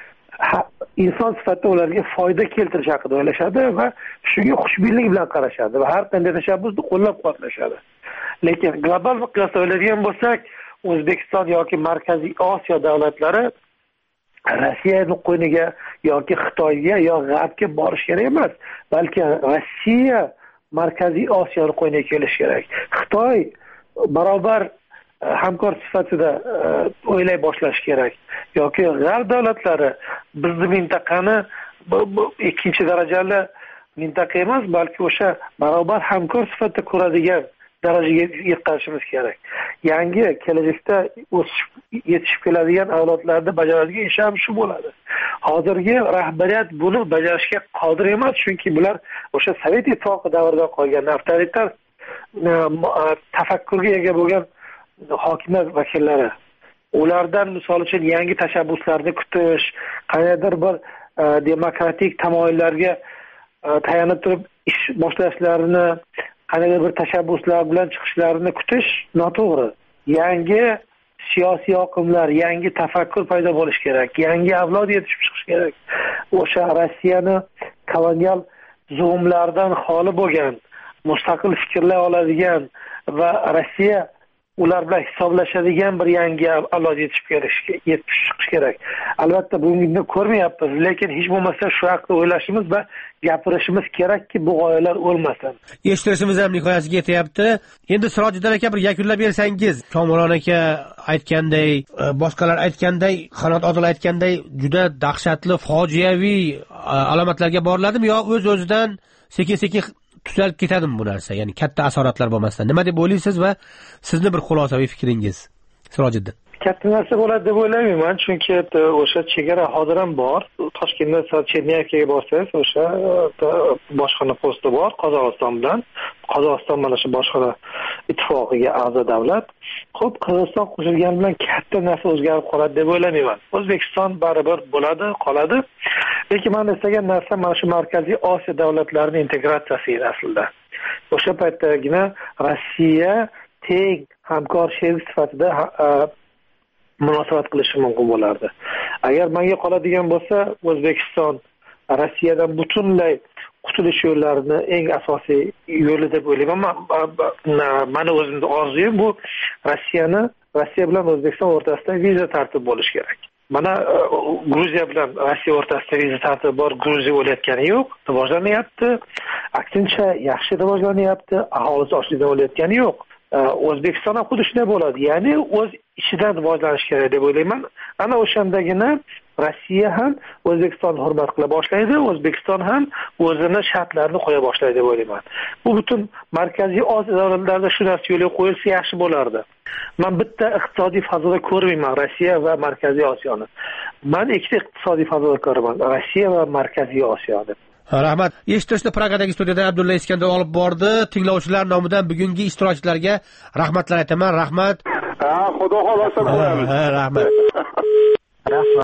inson sifatida ularga foyda keltirish haqida o'ylashadi va shunga xushbiinlik bilan qarashadi va har qanday tashabbusni qo'llab-quvvatlashadi. Lekin global miqyosda o'ylaydigan bo'lsak, O'zbekiston yoki Markaziy Osiyo davlatlari Rossiyaning qo'yniga yoki Xitoyga yoki G'arbga borish kerak emas, balki Rossiya Markaziy Osiyoning qo'yniga kelish kerak. Xitoy barobar hamkor sifatida o'ylay boshlash kerak. Yoki G'arb davlatlari bizni mintaqani ikkinchi darajali mintaqa emas, balki o'sha barobar hamkor sifatida ko'radigan darajaga yetkazishimiz kerak. Yangi kelajakda yetishib keladigan avlodlarda bajaradigan ish ham shu bo'ladi. Hozirgi rahbariyat buni bajarishga qodir emas, chunki bular o'sha Sovet ittifoqi davridan qolgan avtoritar tafakkurga ega bo'lgan hokimiyat vakillari. Ulardan misol uchun yangi tashabbuslarni kutish, qanaqadir bir demokratik tamoyillarga tayanib turib ish boshlashlarini, qanaqadir bir tashabbuslar bilan chiqishlarini kutish noto'g'ri. Yangi siyosiy oqimlar, yangi tafakkur paydo bo'lishi kerak. Yangi avlod yetishib chiqish kerak. O'sha Rossiyani kolonial zulmlardan xoli bo'lgan, mustaqil fikrlay oladigan va Rossiya ular bilan hisoblashadigan bir yangi avlod yetishib chiqish kerak. Albatta buni ko'rmayapmiz, lekin hech bo'lmasa shu haqida o'ylashimiz va gapirishimiz kerakki, bu g'oyalar o'lmasin. Eshitishimiz ham nihoyasiga yetyapti. Endi Sirojiddin aka bir yakunlab bersangiz, Komiljon aka aytganday, boshqalar aytganday, Qanot Odil aytganday juda dahshatli, fojiaviy alomatlarga boriladimi yo o'z-o'zidan sekin-sekin tuzalib ketadimi bu narsa? Ya'ni katta asoratlar bo'lmasdan. Nima deb o'ylaysiz va sizni bir xulosaviy fikringiz, Sirojiddin? Katta narsa bo'ladi deb o'ylayman, chunki o'sha chegara hozir ham bor. Toshkentda Cherniyevkaga borsangiz, o'sha bojxona posti bor Qozog'iston bilan. Qozog'iston mana shu bojxona ittifoqiga a'zo davlat. Xo'p, Qozog'iston qo'shilgani bilan katta narsa o'zgarib qoladi deb o'ylamayman. O'zbekiston baribir bo'ladi, qoladi. Lekin men istagan narsa mana shu Markaziy Osiyo davlatlarining integratsiyasi edi aslida. O'sha paytdagina Rossiya teng hamkor sherik sifatida munosabat qilishi mumkin bo'lardi. Agar menga qoladigan bo'lsa, O'zbekiston Rossiyadan butunlay qutulish yo'llarini eng asosiy yo'li deb o'ylayman. Mani o'zimning orzuyim bu Rossiya bilan O'zbekiston o'rtasida viza tartibi bo'lishi kerak. Mana Gruziya bilan Rossiya o'rtasida viza tartibi bor, Gruziya o'layotgani yo'q, rivojlanyapti. Aksincha yaxshi rivojlanyapti, aholisi ochlikdan o'layotgani yo'q. O'zbekiston ham xuddi shunday bo'ladi. Ya'ni o'z ichidan rivojlanish kerak deb o'ylayman. Ana o'shandagina Rossiya ham O'zbekistonni hurmat qila boshlaydi, O'zbekiston ham o'zini shartlarini qo'ya boshlaydi deb o'ylayman. Bu butun Markaziy Osiyo davlatlarida shu narsa yo'lga qo'yilsa yaxshi bo'lardi. Men bitta iqtisodiy fazoda ko'rmayman Rossiya va Markaziy Osiyoni. Men ikkita iqtisodiy fazoda ko'raman, Rossiya va Markaziy Osiyoni. Rahmat. Eshitishni Pragadagi studiyada Abdulla Iskandar olib bordi. Tinglovchilar nomidan bugungi ishtirokchilarga rahmatlar aytaman. Rahmat. Xudo xolasa qo'yamiz. Rahmat.